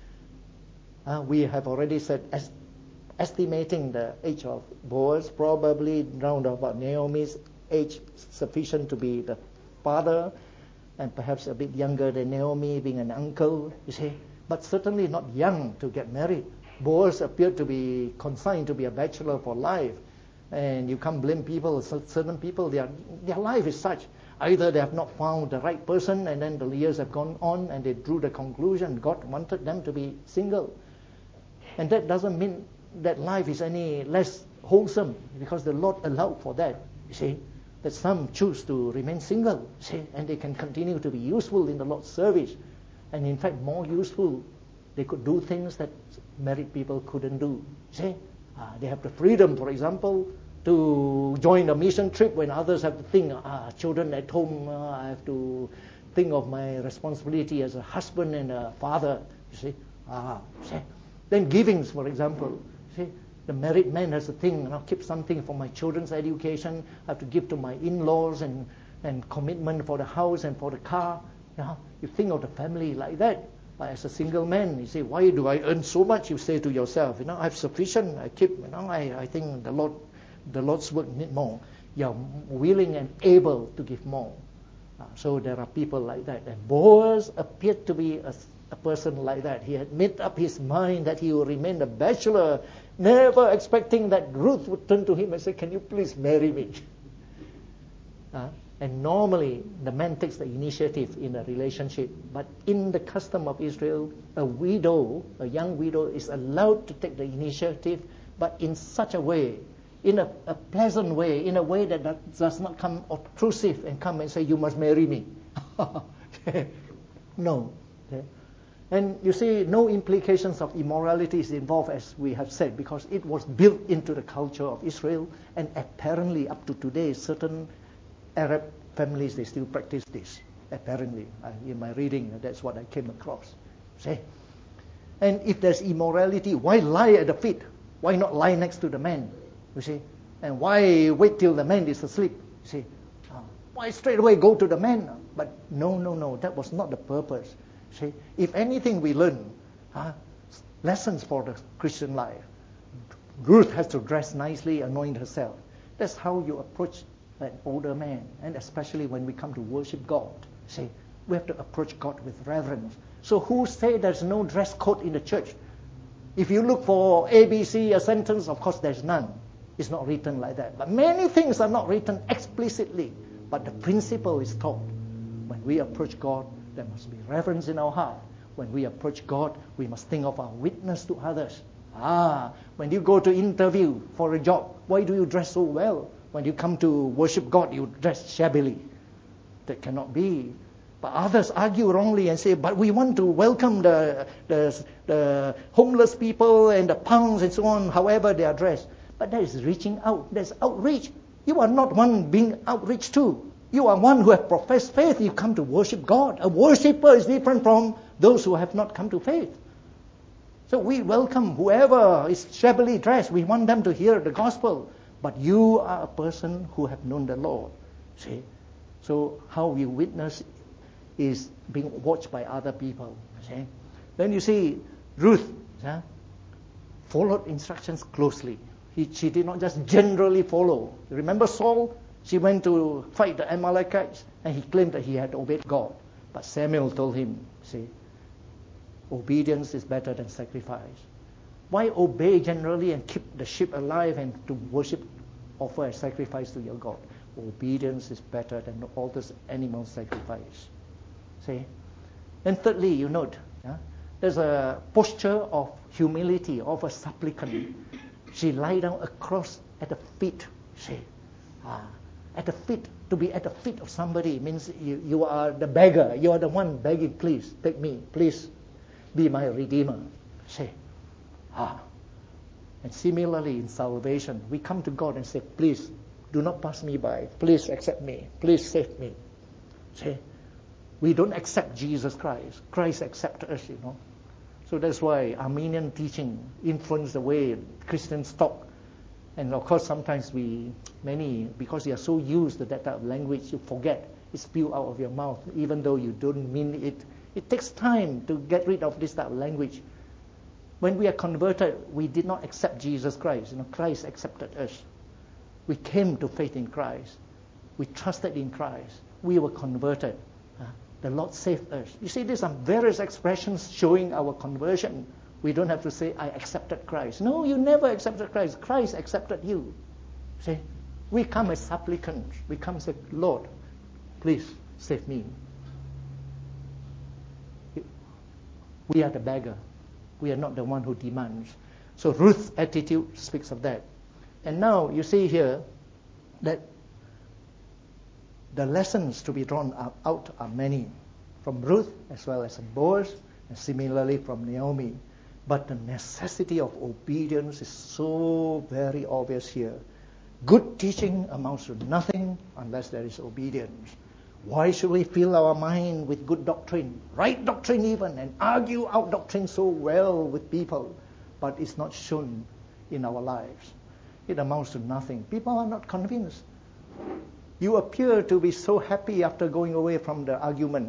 We have already said, estimating the age of Boaz, probably round about Naomi's age, sufficient to be the father, and perhaps a bit younger than Naomi, being an uncle, you see. But certainly not young to get married. Boaz appeared to be consigned to be a bachelor for life. And you can't blame people, certain people, their life is such. Either they have not found the right person, and then the years have gone on, and they drew the conclusion God wanted them to be single. And that doesn't mean that life is any less wholesome, because the Lord allowed for that, you see. That some choose to remain single, see, and they can continue to be useful in the Lord's service. And in fact, more useful, they could do things that married people couldn't do. See? They have the freedom, for example, to join a mission trip when others have to think, children at home, I have to think of my responsibility as a husband and a father. You see? See? Then givings, for example. See? The married man has to think, keep something for my children's education, I have to give to my in-laws and commitment for the house and for the car. You think of the family like that. But as a single man, you say, why do I earn so much? You say to yourself, I have sufficient. I keep, I think the Lord's work need more. You're willing and able to give more. So there are people like that. And Boaz appeared to be a person like that. He had made up his mind that he would remain a bachelor, never expecting that Ruth would turn to him and say, can you please marry me? And normally, the man takes the initiative in a relationship. But in the custom of Israel, a young widow, is allowed to take the initiative, but in such a way, in a pleasant way, in a way that does not come obtrusive and come and say, you must marry me. No. Okay. And you see, no implications of immorality is involved, as we have said, because it was built into the culture of Israel, and apparently up to today, certain Arab families, they still practice this. Apparently, in my reading, that's what I came across. See? And if there's immorality, why lie at the feet? Why not lie next to the man? You see? And why wait till the man is asleep? You see? Why straight away go to the man? But no, that was not the purpose. See? If anything we learn, lessons for the Christian life. Ruth has to dress nicely, anoint herself. That's how you approach an older man, and especially when we come to worship God. See, we have to approach God with reverence. So who say there's no dress code in the church? If you look for ABC, a sentence, of course there's none. It's not written like that. But many things are not written explicitly, but the principle is taught. When we approach God, there must be reverence in our heart. When we approach God, we must think of our witness to others. When you go to interview for a job, why do you dress so well? When you come to worship God, you dress shabbily. That cannot be. But others argue wrongly and say, but we want to welcome the homeless people and the punks and so on, however they are dressed. But that is reaching out. That's outreach. You are not one being outreached to. You are one who have professed faith. You come to worship God. A worshipper is different from those who have not come to faith. So we welcome whoever is shabbily dressed. We want them to hear the gospel. But you are a person who have known the Lord. See? So how we witness is being watched by other people. See? Then you see Ruth followed instructions closely. She did not just generally follow. Remember Saul? She went to fight the Amalekites and he claimed that he had obeyed God. But Samuel told him, see, obedience is better than sacrifice. Why obey generally and keep the sheep alive and to worship, offer a sacrifice to your God? Obedience is better than all this animal sacrifice. See? And thirdly, you note There's a posture of humility, of a supplicant. She lie down across at the feet. At the feet. To be at the feet of somebody means you are the beggar. You are the one begging, please take me. Please be my redeemer. And similarly in salvation, we come to God and say, please do not pass me by. Please accept me. Please save me. We don't accept Jesus Christ. Christ accepted us, So that's why Armenian teaching influenced the way Christians talk. And of course, sometimes many, because you are so used to that type of language, you forget. It spills out of your mouth, even though you don't mean it. It takes time to get rid of this type of language. When we are converted, we did not accept Jesus Christ. Christ accepted us. We came to faith in Christ. We trusted in Christ. We were converted. The Lord saved us. You see, these are various expressions showing our conversion. We don't have to say, I accepted Christ. No, you never accepted Christ. Christ accepted you. See, we come as supplicants. We come and say, Lord, please save me. We are the beggar. We are not the one who demands. So Ruth's attitude speaks of that. And now you see here that the lessons to be drawn out are many, from Ruth as well as from Boaz, and similarly from Naomi. But the necessity of obedience is so very obvious here. Good teaching amounts to nothing unless there is obedience. Why should we fill our mind with good doctrine, right doctrine even, and argue out doctrine so well with people, but it's not shown in our lives? It amounts to nothing. People are not convinced. You appear to be so happy after going away from the argument.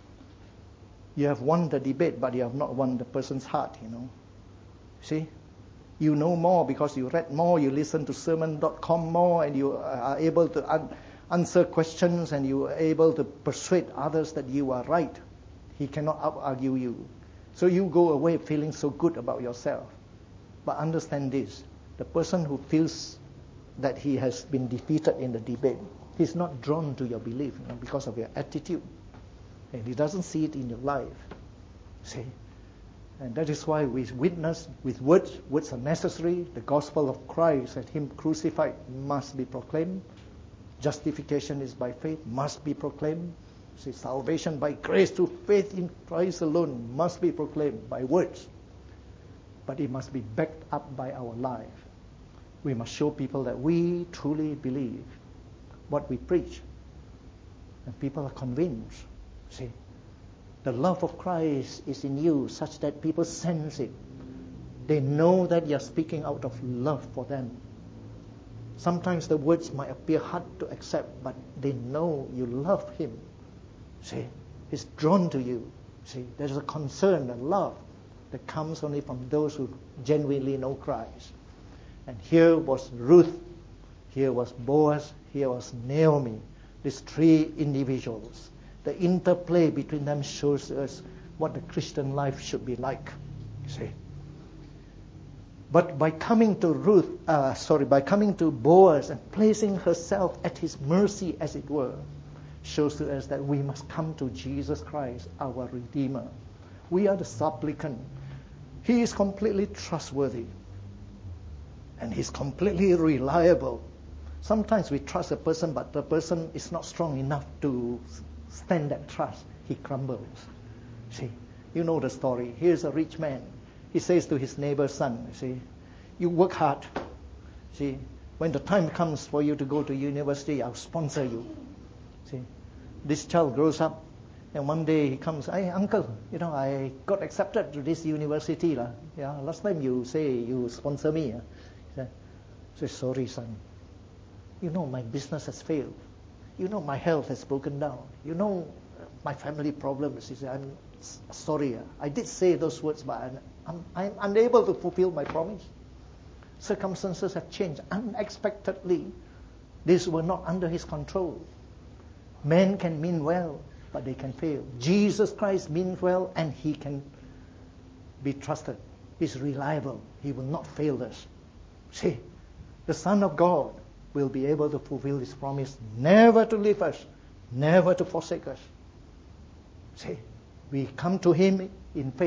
You have won the debate, but you have not won the person's heart, See? You know more because you read more, you listen to sermon.com more, and you are able to answer questions, and you are able to persuade others that you are right. He cannot out-argue you. So you go away feeling so good about yourself. But understand this, the person who feels that he has been defeated in the debate, he's not drawn to your belief because of your attitude. And he doesn't see it in your life. See? And that is why we witness with words. Words are necessary. The gospel of Christ and Him crucified must be proclaimed. Justification is by faith, must be proclaimed. See, salvation by grace through faith in Christ alone must be proclaimed by words. But it must be backed up by our life. We must show people that we truly believe what we preach. And people are convinced. See, the love of Christ is in you such that people sense it. They know that you're speaking out of love for them. Sometimes the words might appear hard to accept, but they know you love him. See, he's drawn to you. See, there's a concern, a love that comes only from those who genuinely know Christ. And here was Ruth, here was Boaz, here was Naomi, these three individuals. The interplay between them shows us what the Christian life should be like. See. But by coming to Boaz and placing herself at his mercy, as it were, shows to us that we must come to Jesus Christ, our Redeemer. We are the supplicant. He is completely trustworthy. And he's completely reliable. Sometimes we trust a person, but the person is not strong enough to stand that trust. He crumbles. See, you know the story. Here's a rich man. He says to his neighbor's son, see, you work hard. See, when the time comes for you to go to university, I'll sponsor you. See, this child grows up, and one day he comes, hey, uncle, I got accepted to this university. Yeah, last time you say you sponsor me. He says, sorry, son. My business has failed. My health has broken down. My family problems. He said, I'm sorry. I did say those words, but I'm unable to fulfill my promise. Circumstances have changed unexpectedly. These were not under his control. Men can mean well, but they can fail. Jesus Christ means well, and he can be trusted. He's reliable. He will not fail us. See, the Son of God will be able to fulfill his promise never to leave us, never to forsake us. See, we come to him in faith.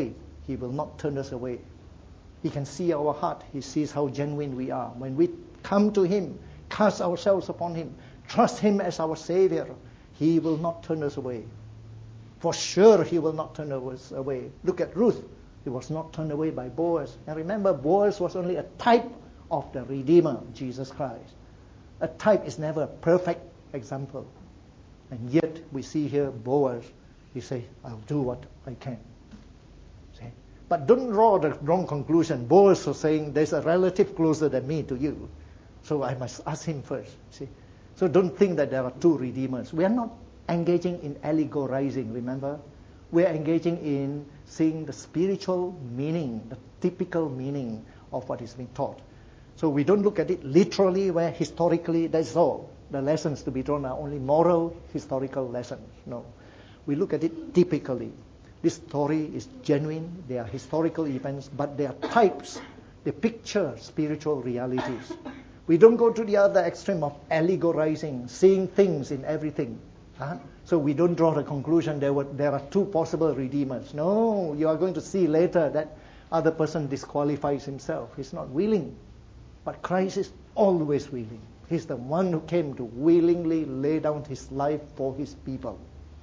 He will not turn us away. He can see our heart. He sees how genuine we are. When we come to Him, cast ourselves upon Him, trust Him as our Savior, He will not turn us away. For sure, He will not turn us away. Look at Ruth. He was not turned away by Boaz. And remember, Boaz was only a type of the Redeemer, Jesus Christ. A type is never a perfect example. And yet, we see here Boaz, he says, I'll do what I can. See? But don't draw the wrong conclusion. Boaz was saying, there's a relative closer than me to you, so I must ask him first. See? So don't think that there are two Redeemers. We are not engaging in allegorizing, remember? We are engaging in seeing the spiritual meaning, the typical meaning of what is being taught. So we don't look at it literally, where historically that's all. The lessons to be drawn are only moral, historical lessons. No. We look at it typically. This story is genuine. They are historical events, but they are types. They picture spiritual realities. We don't go to the other extreme of allegorizing, seeing things in everything. So we don't draw the conclusion there are two possible redeemers. No, you are going to see later that other person disqualifies himself. He's not willing. But Christ is always willing. He's the one who came to willingly lay down His life for His people.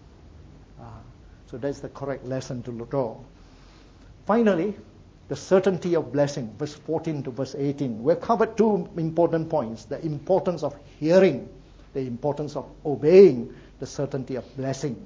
So that's the correct lesson to draw. Finally, the certainty of blessing, verse 14 to verse 18. We've covered two important points: the importance of hearing, the importance of obeying, the certainty of blessing.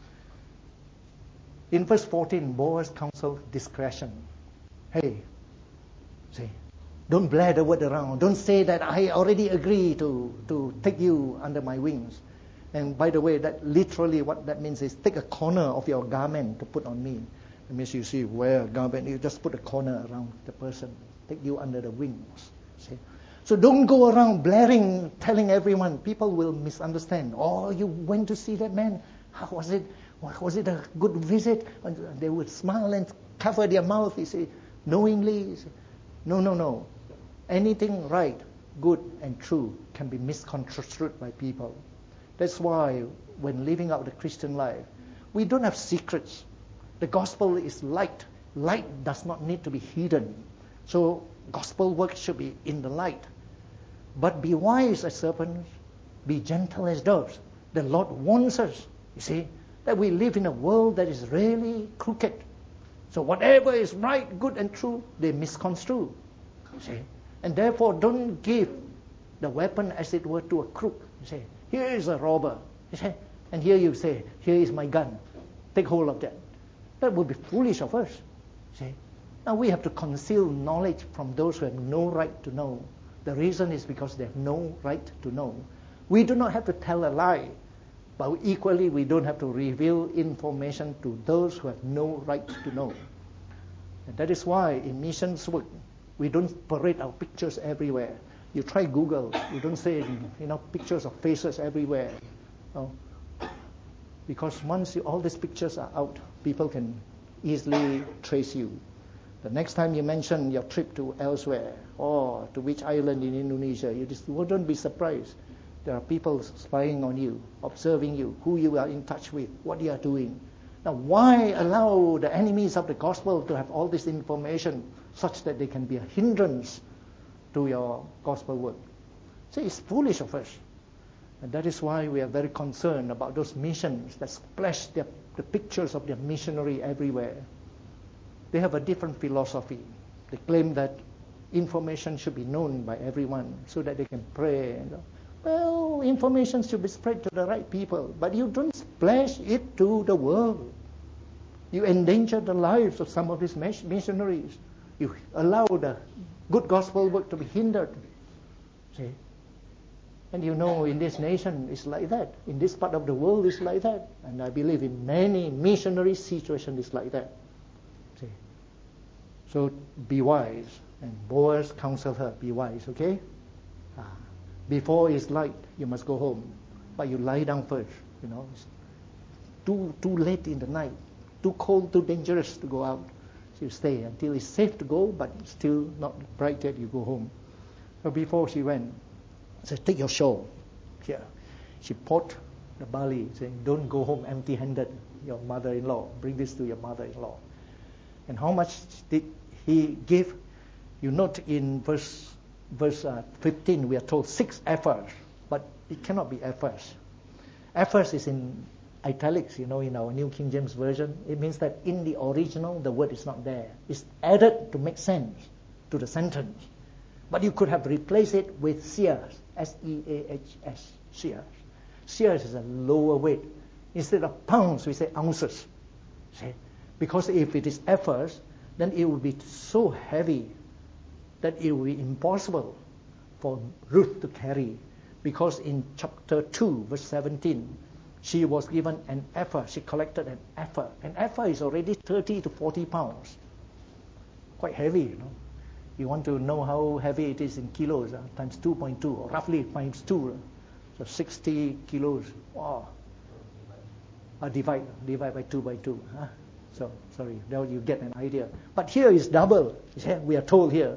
In verse 14, Boaz counseled discretion. Hey, see, don't blare the word around. Don't say that I already agree to take you under my wings. And by the way, that literally what that means is take a corner of your garment to put on me. It means you see, wear a garment, you just put a corner around the person, take you under the wings. See? So don't go around blaring, telling everyone. People will misunderstand. Oh, you went to see that man? How was it? Was it a good visit? And they would smile and cover their mouth, you see, knowingly. You see. No. Anything right, good, and true can be misconstrued by people. That's why when living out the Christian life, we don't have secrets. The gospel is light. Light does not need to be hidden. So gospel work should be in the light. But be wise as serpents, be gentle as doves. The Lord warns us, you see, that we live in a world that is really crooked. So whatever is right, good, and true, they misconstrue. See? And therefore, don't give the weapon, as it were, to a crook. You say, here is a robber. You say, and here you say, here is my gun. Take hold of that. That would be foolish of us. See? Now we have to conceal knowledge from those who have no right to know. The reason is because they have no right to know. We do not have to tell a lie, but equally we don't have to reveal information to those who have no right to know. And that is why in missions work, we don't parade our pictures everywhere. You try Google, you don't say, pictures of faces everywhere. No. Because once all these pictures are out, people can easily trace you. The next time you mention your trip to elsewhere or to which island in Indonesia, you just wouldn't be surprised. There are people spying on you, observing you, who you are in touch with, what you are doing. Now, why allow the enemies of the gospel to have all this information such that they can be a hindrance to your gospel work? See, it's foolish of us. And that is why we are very concerned about those missions that splash the pictures of their missionary everywhere. They have a different philosophy. They claim that information should be known by everyone so that they can pray. Well, information should be spread to the right people, but you don't splash it to the world. You endanger the lives of some of these missionaries. You allow the good gospel work to be hindered. See? And in this nation, it's like that. In this part of the world, it's like that. And I believe in many missionary situations, it's like that. See? So be wise. And Boaz counseled her, be wise, okay? Before it's light, you must go home. But you lie down first, It's too late in the night. Too cold, too dangerous to go out. So you stay until it's safe to go, but still not bright yet, you go home. So before she went, said, take your shawl here. She poured the barley, saying, don't go home empty-handed, your mother-in-law. Bring this to your mother-in-law. And how much did he give? You note in verse 15, we are told 6 ephahs, but it cannot be ephahs. Ephahs is in italics, in our New King James Version. It means that in the original, the word is not there. It's added to make sense to the sentence. But you could have replaced it with seahs, S-E-A-H-S, seahs. Seahs is a lower weight. Instead of pounds, we say ounces. See? Because if it is ephahs, then it will be so heavy that it will be impossible for Ruth to carry. Because in chapter 2, verse 17, she was given an ephah. She collected an ephah. An ephah is already 30 to 40 pounds. Quite heavy, You want to know how heavy it is in kilos, times 2.2, or roughly times 2. So 60 kilos. Wow. Divide by 2 by 2. So, sorry, now you get an idea. But here is double. We are told here,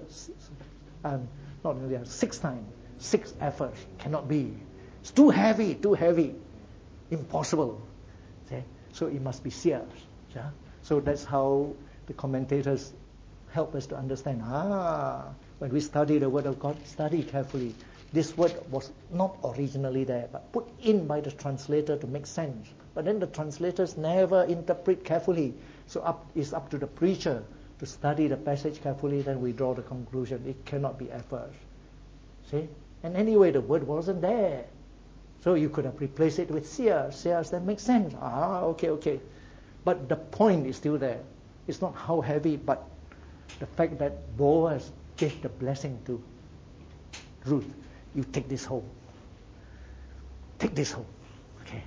6 times. 6 ephahs cannot be. It's too heavy. Impossible. So it must be seahs. So that's how the commentators help us to understand. When we study the Word of God, study carefully. This word was not originally there, but put in by the translator to make sense. But then the translators never interpret carefully. So it's up to the preacher to study the passage carefully, then we draw the conclusion. It cannot be ephahs. See? And anyway, the word wasn't there. So you could have replaced it with seahs. Seahs, that makes sense. Okay. But the point is still there. It's not how heavy, but the fact that Boaz gave the blessing to Ruth. You take this home. Take this home. Okay.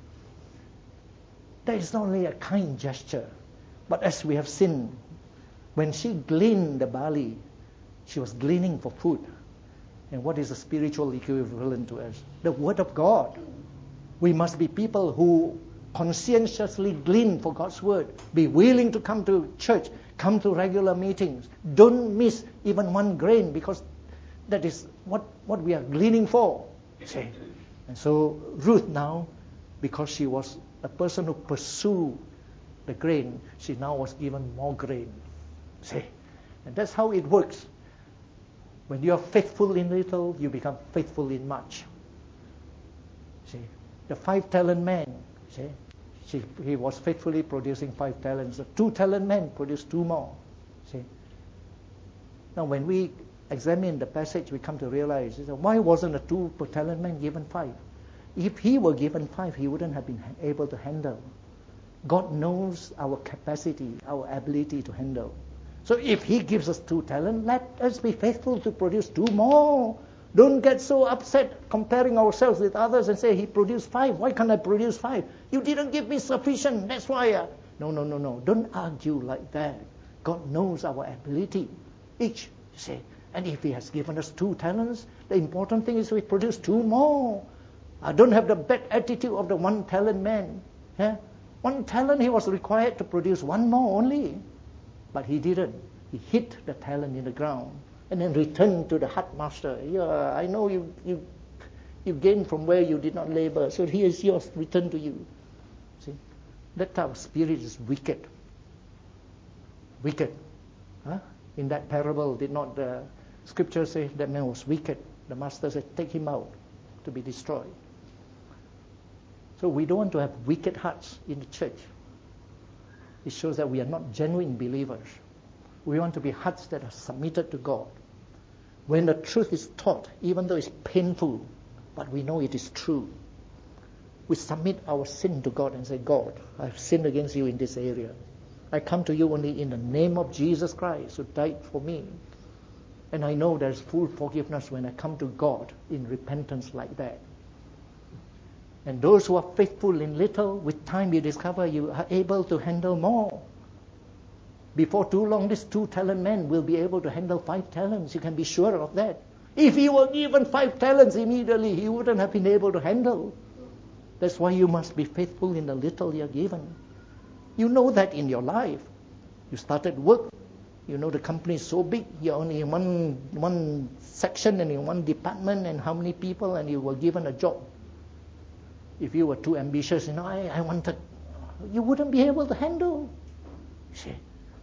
That is not only a kind gesture, but as we have seen, when she gleaned the barley, she was gleaning for food. And what is the spiritual equivalent to us? The Word of God. We must be people who conscientiously glean for God's Word. Be willing to come to church, come to regular meetings. Don't miss even one grain, because that is what we are gleaning for. See? And so Ruth now, because she was a person who pursued the grain, she now was given more grain. See? And that's how it works. When you are faithful in little, you become faithful in much. See? The 5-talent man, see? He was faithfully producing 5 talents. The 2-talent man produced 2 more. See? Now when we examine the passage, we come to realize, why wasn't a 2-talent man given 5? If he were given 5, he wouldn't have been able to handle. God knows our capacity, our ability to handle. So if he gives us 2 talents, let us be faithful to produce 2 more. Don't get so upset comparing ourselves with others and say, he produced 5. Why can't I produce 5? You didn't give me sufficient. That's why. No. Don't argue like that. God knows our ability. Each, see. And if he has given us 2 talents, the important thing is we produce 2 more. I don't have the bad attitude of the 1-talent man. 1 talent, he was required to produce 1 more only. But he didn't. He hid the talent in the ground and then returned to the hut master. I know you gained from where you did not labor, so here is yours, returned to you. See, that type of spirit is wicked. Wicked. In that parable, did not the scripture say that man was wicked? The master said, take him out to be destroyed. So we don't want to have wicked hearts in the church. It shows that we are not genuine believers. We want to be hearts that are submitted to God. When the truth is taught, even though it's painful, but we know it is true, we submit our sin to God and say, God, I've sinned against you in this area. I come to you only in the name of Jesus Christ who died for me. And I know there's full forgiveness when I come to God in repentance like that. And those who are faithful in little, with time you discover you are able to handle more. Before too long, this 2-talent man will be able to handle 5 talents. You can be sure of that. If he were given 5 talents immediately, he wouldn't have been able to handle. That's why you must be faithful in the little you're given. You know that in your life. You started work. You know the company is so big. You're only in one section and in one department, and how many people, and you were given a job. If you were too ambitious, I wanted, you wouldn't be able to handle. See?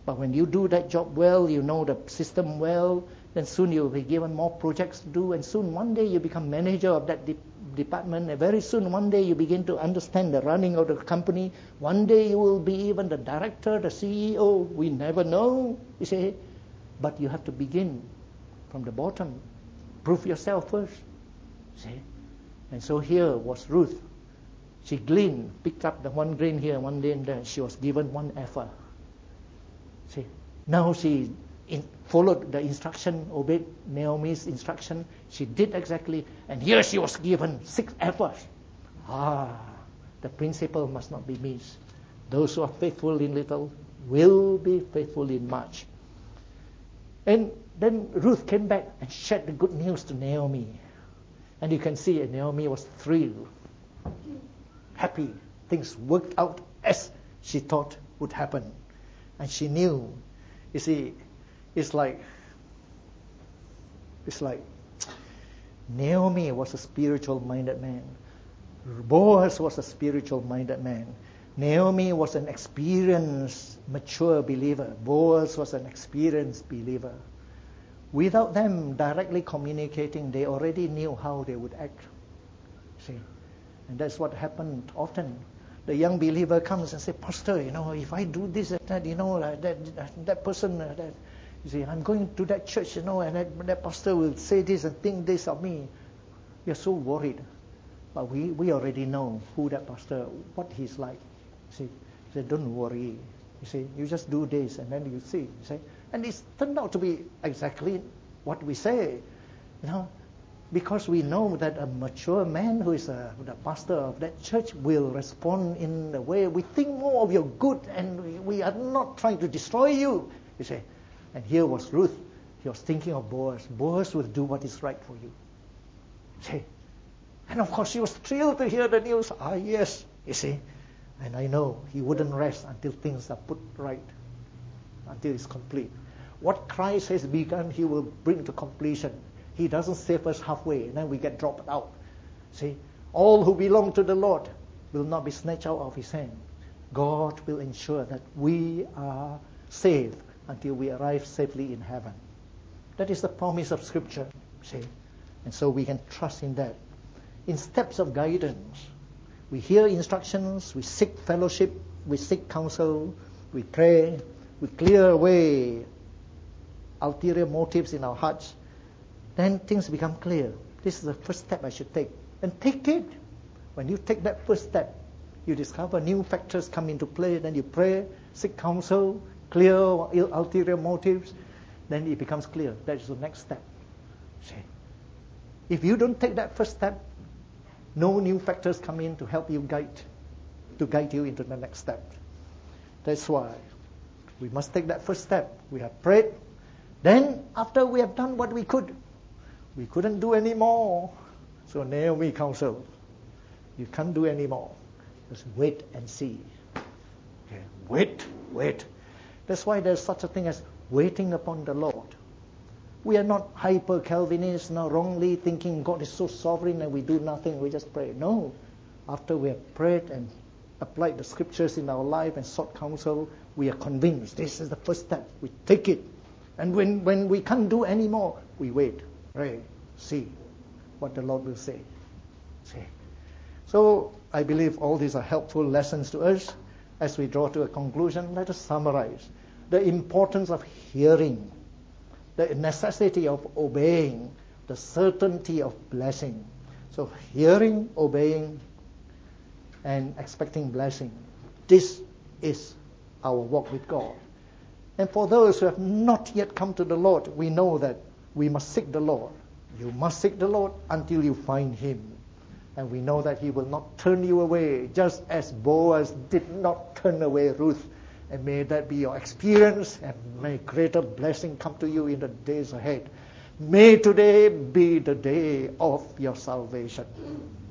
But when you do that job well, you know the system well, then soon you will be given more projects to do, and soon one day you become manager of that department, and very soon one day you begin to understand the running of the company. One day you will be even the director, the CEO. We never know, you see. But you have to begin from the bottom. Prove yourself first. See? And so here was Ruth. She gleaned, picked up the one grain here, one grain there. She was given one ephah. See? Now she followed the instruction, obeyed Naomi's instruction. She did exactly, and here she was given 6 ephahs. The principle must not be missed. Those who are faithful in little will be faithful in much. And then Ruth came back and shared the good news to Naomi. And you can see Naomi was thrilled, happy. Things worked out as she thought would happen. And she knew, you see, it's like Naomi was a spiritual-minded man. Boaz was a spiritual-minded man. Naomi was an experienced, mature believer. Boaz was an experienced believer. Without them directly communicating, they already knew how they would act. See? And that's what happened often. The young believer comes and says, Pastor, if I do this and that, that person, you see, I'm going to that church, and that pastor will say this and think this of me. You're so worried. But we already know who that pastor, what he's like. See, he said, don't worry. You see, you just do this, and then you see. You see, and it's turned out to be exactly what we say, because we know that a mature man who is the pastor of that church will respond in the way we think more of your good, and we are not trying to destroy you. You see, and here was Ruth. He was thinking of Boaz. Boaz will do what is right for you. See, and of course she was thrilled to hear the news. Yes, you see. And I know he wouldn't rest until things are put right, until it's complete. What Christ has begun, he will bring to completion. He doesn't save us halfway, and then we get dropped out. See, all who belong to the Lord will not be snatched out of his hand. God will ensure that we are saved until we arrive safely in heaven. That is the promise of Scripture, see. And so we can trust in that. In steps of guidance, we hear instructions, we seek fellowship, we seek counsel, we pray, we clear away ulterior motives in our hearts. Then things become clear. This is the first step I should take. And take it. When you take that first step, you discover new factors come into play. Then you pray, seek counsel, clear ulterior motives. Then it becomes clear. That is the next step. See? If you don't take that first step, no new factors come in to help you guide you into the next step. That's why we must take that first step. We have prayed. Then, after we have done what we couldn't do any more. So Naomi counseled, you can't do any more. Just wait and see. Okay. Wait. That's why there's such a thing as waiting upon the Lord. We are not hyper-Calvinists, wrongly thinking God is so sovereign and we do nothing, we just pray. No. After we have prayed and applied the Scriptures in our life and sought counsel, we are convinced this is the first step. We take it. And when we can't do any more, we wait, pray, see what the Lord will say. See. So I believe all these are helpful lessons to us. As we draw to a conclusion, let us summarize the importance of hearing, the necessity of obeying, the certainty of blessing. So hearing, obeying, and expecting blessing. This is our walk with God. And for those who have not yet come to the Lord, we know that we must seek the Lord. You must seek the Lord until you find Him. And we know that He will not turn you away, just as Boaz did not turn away Ruth. And may that be your experience, and may greater blessing come to you in the days ahead. May today be the day of your salvation.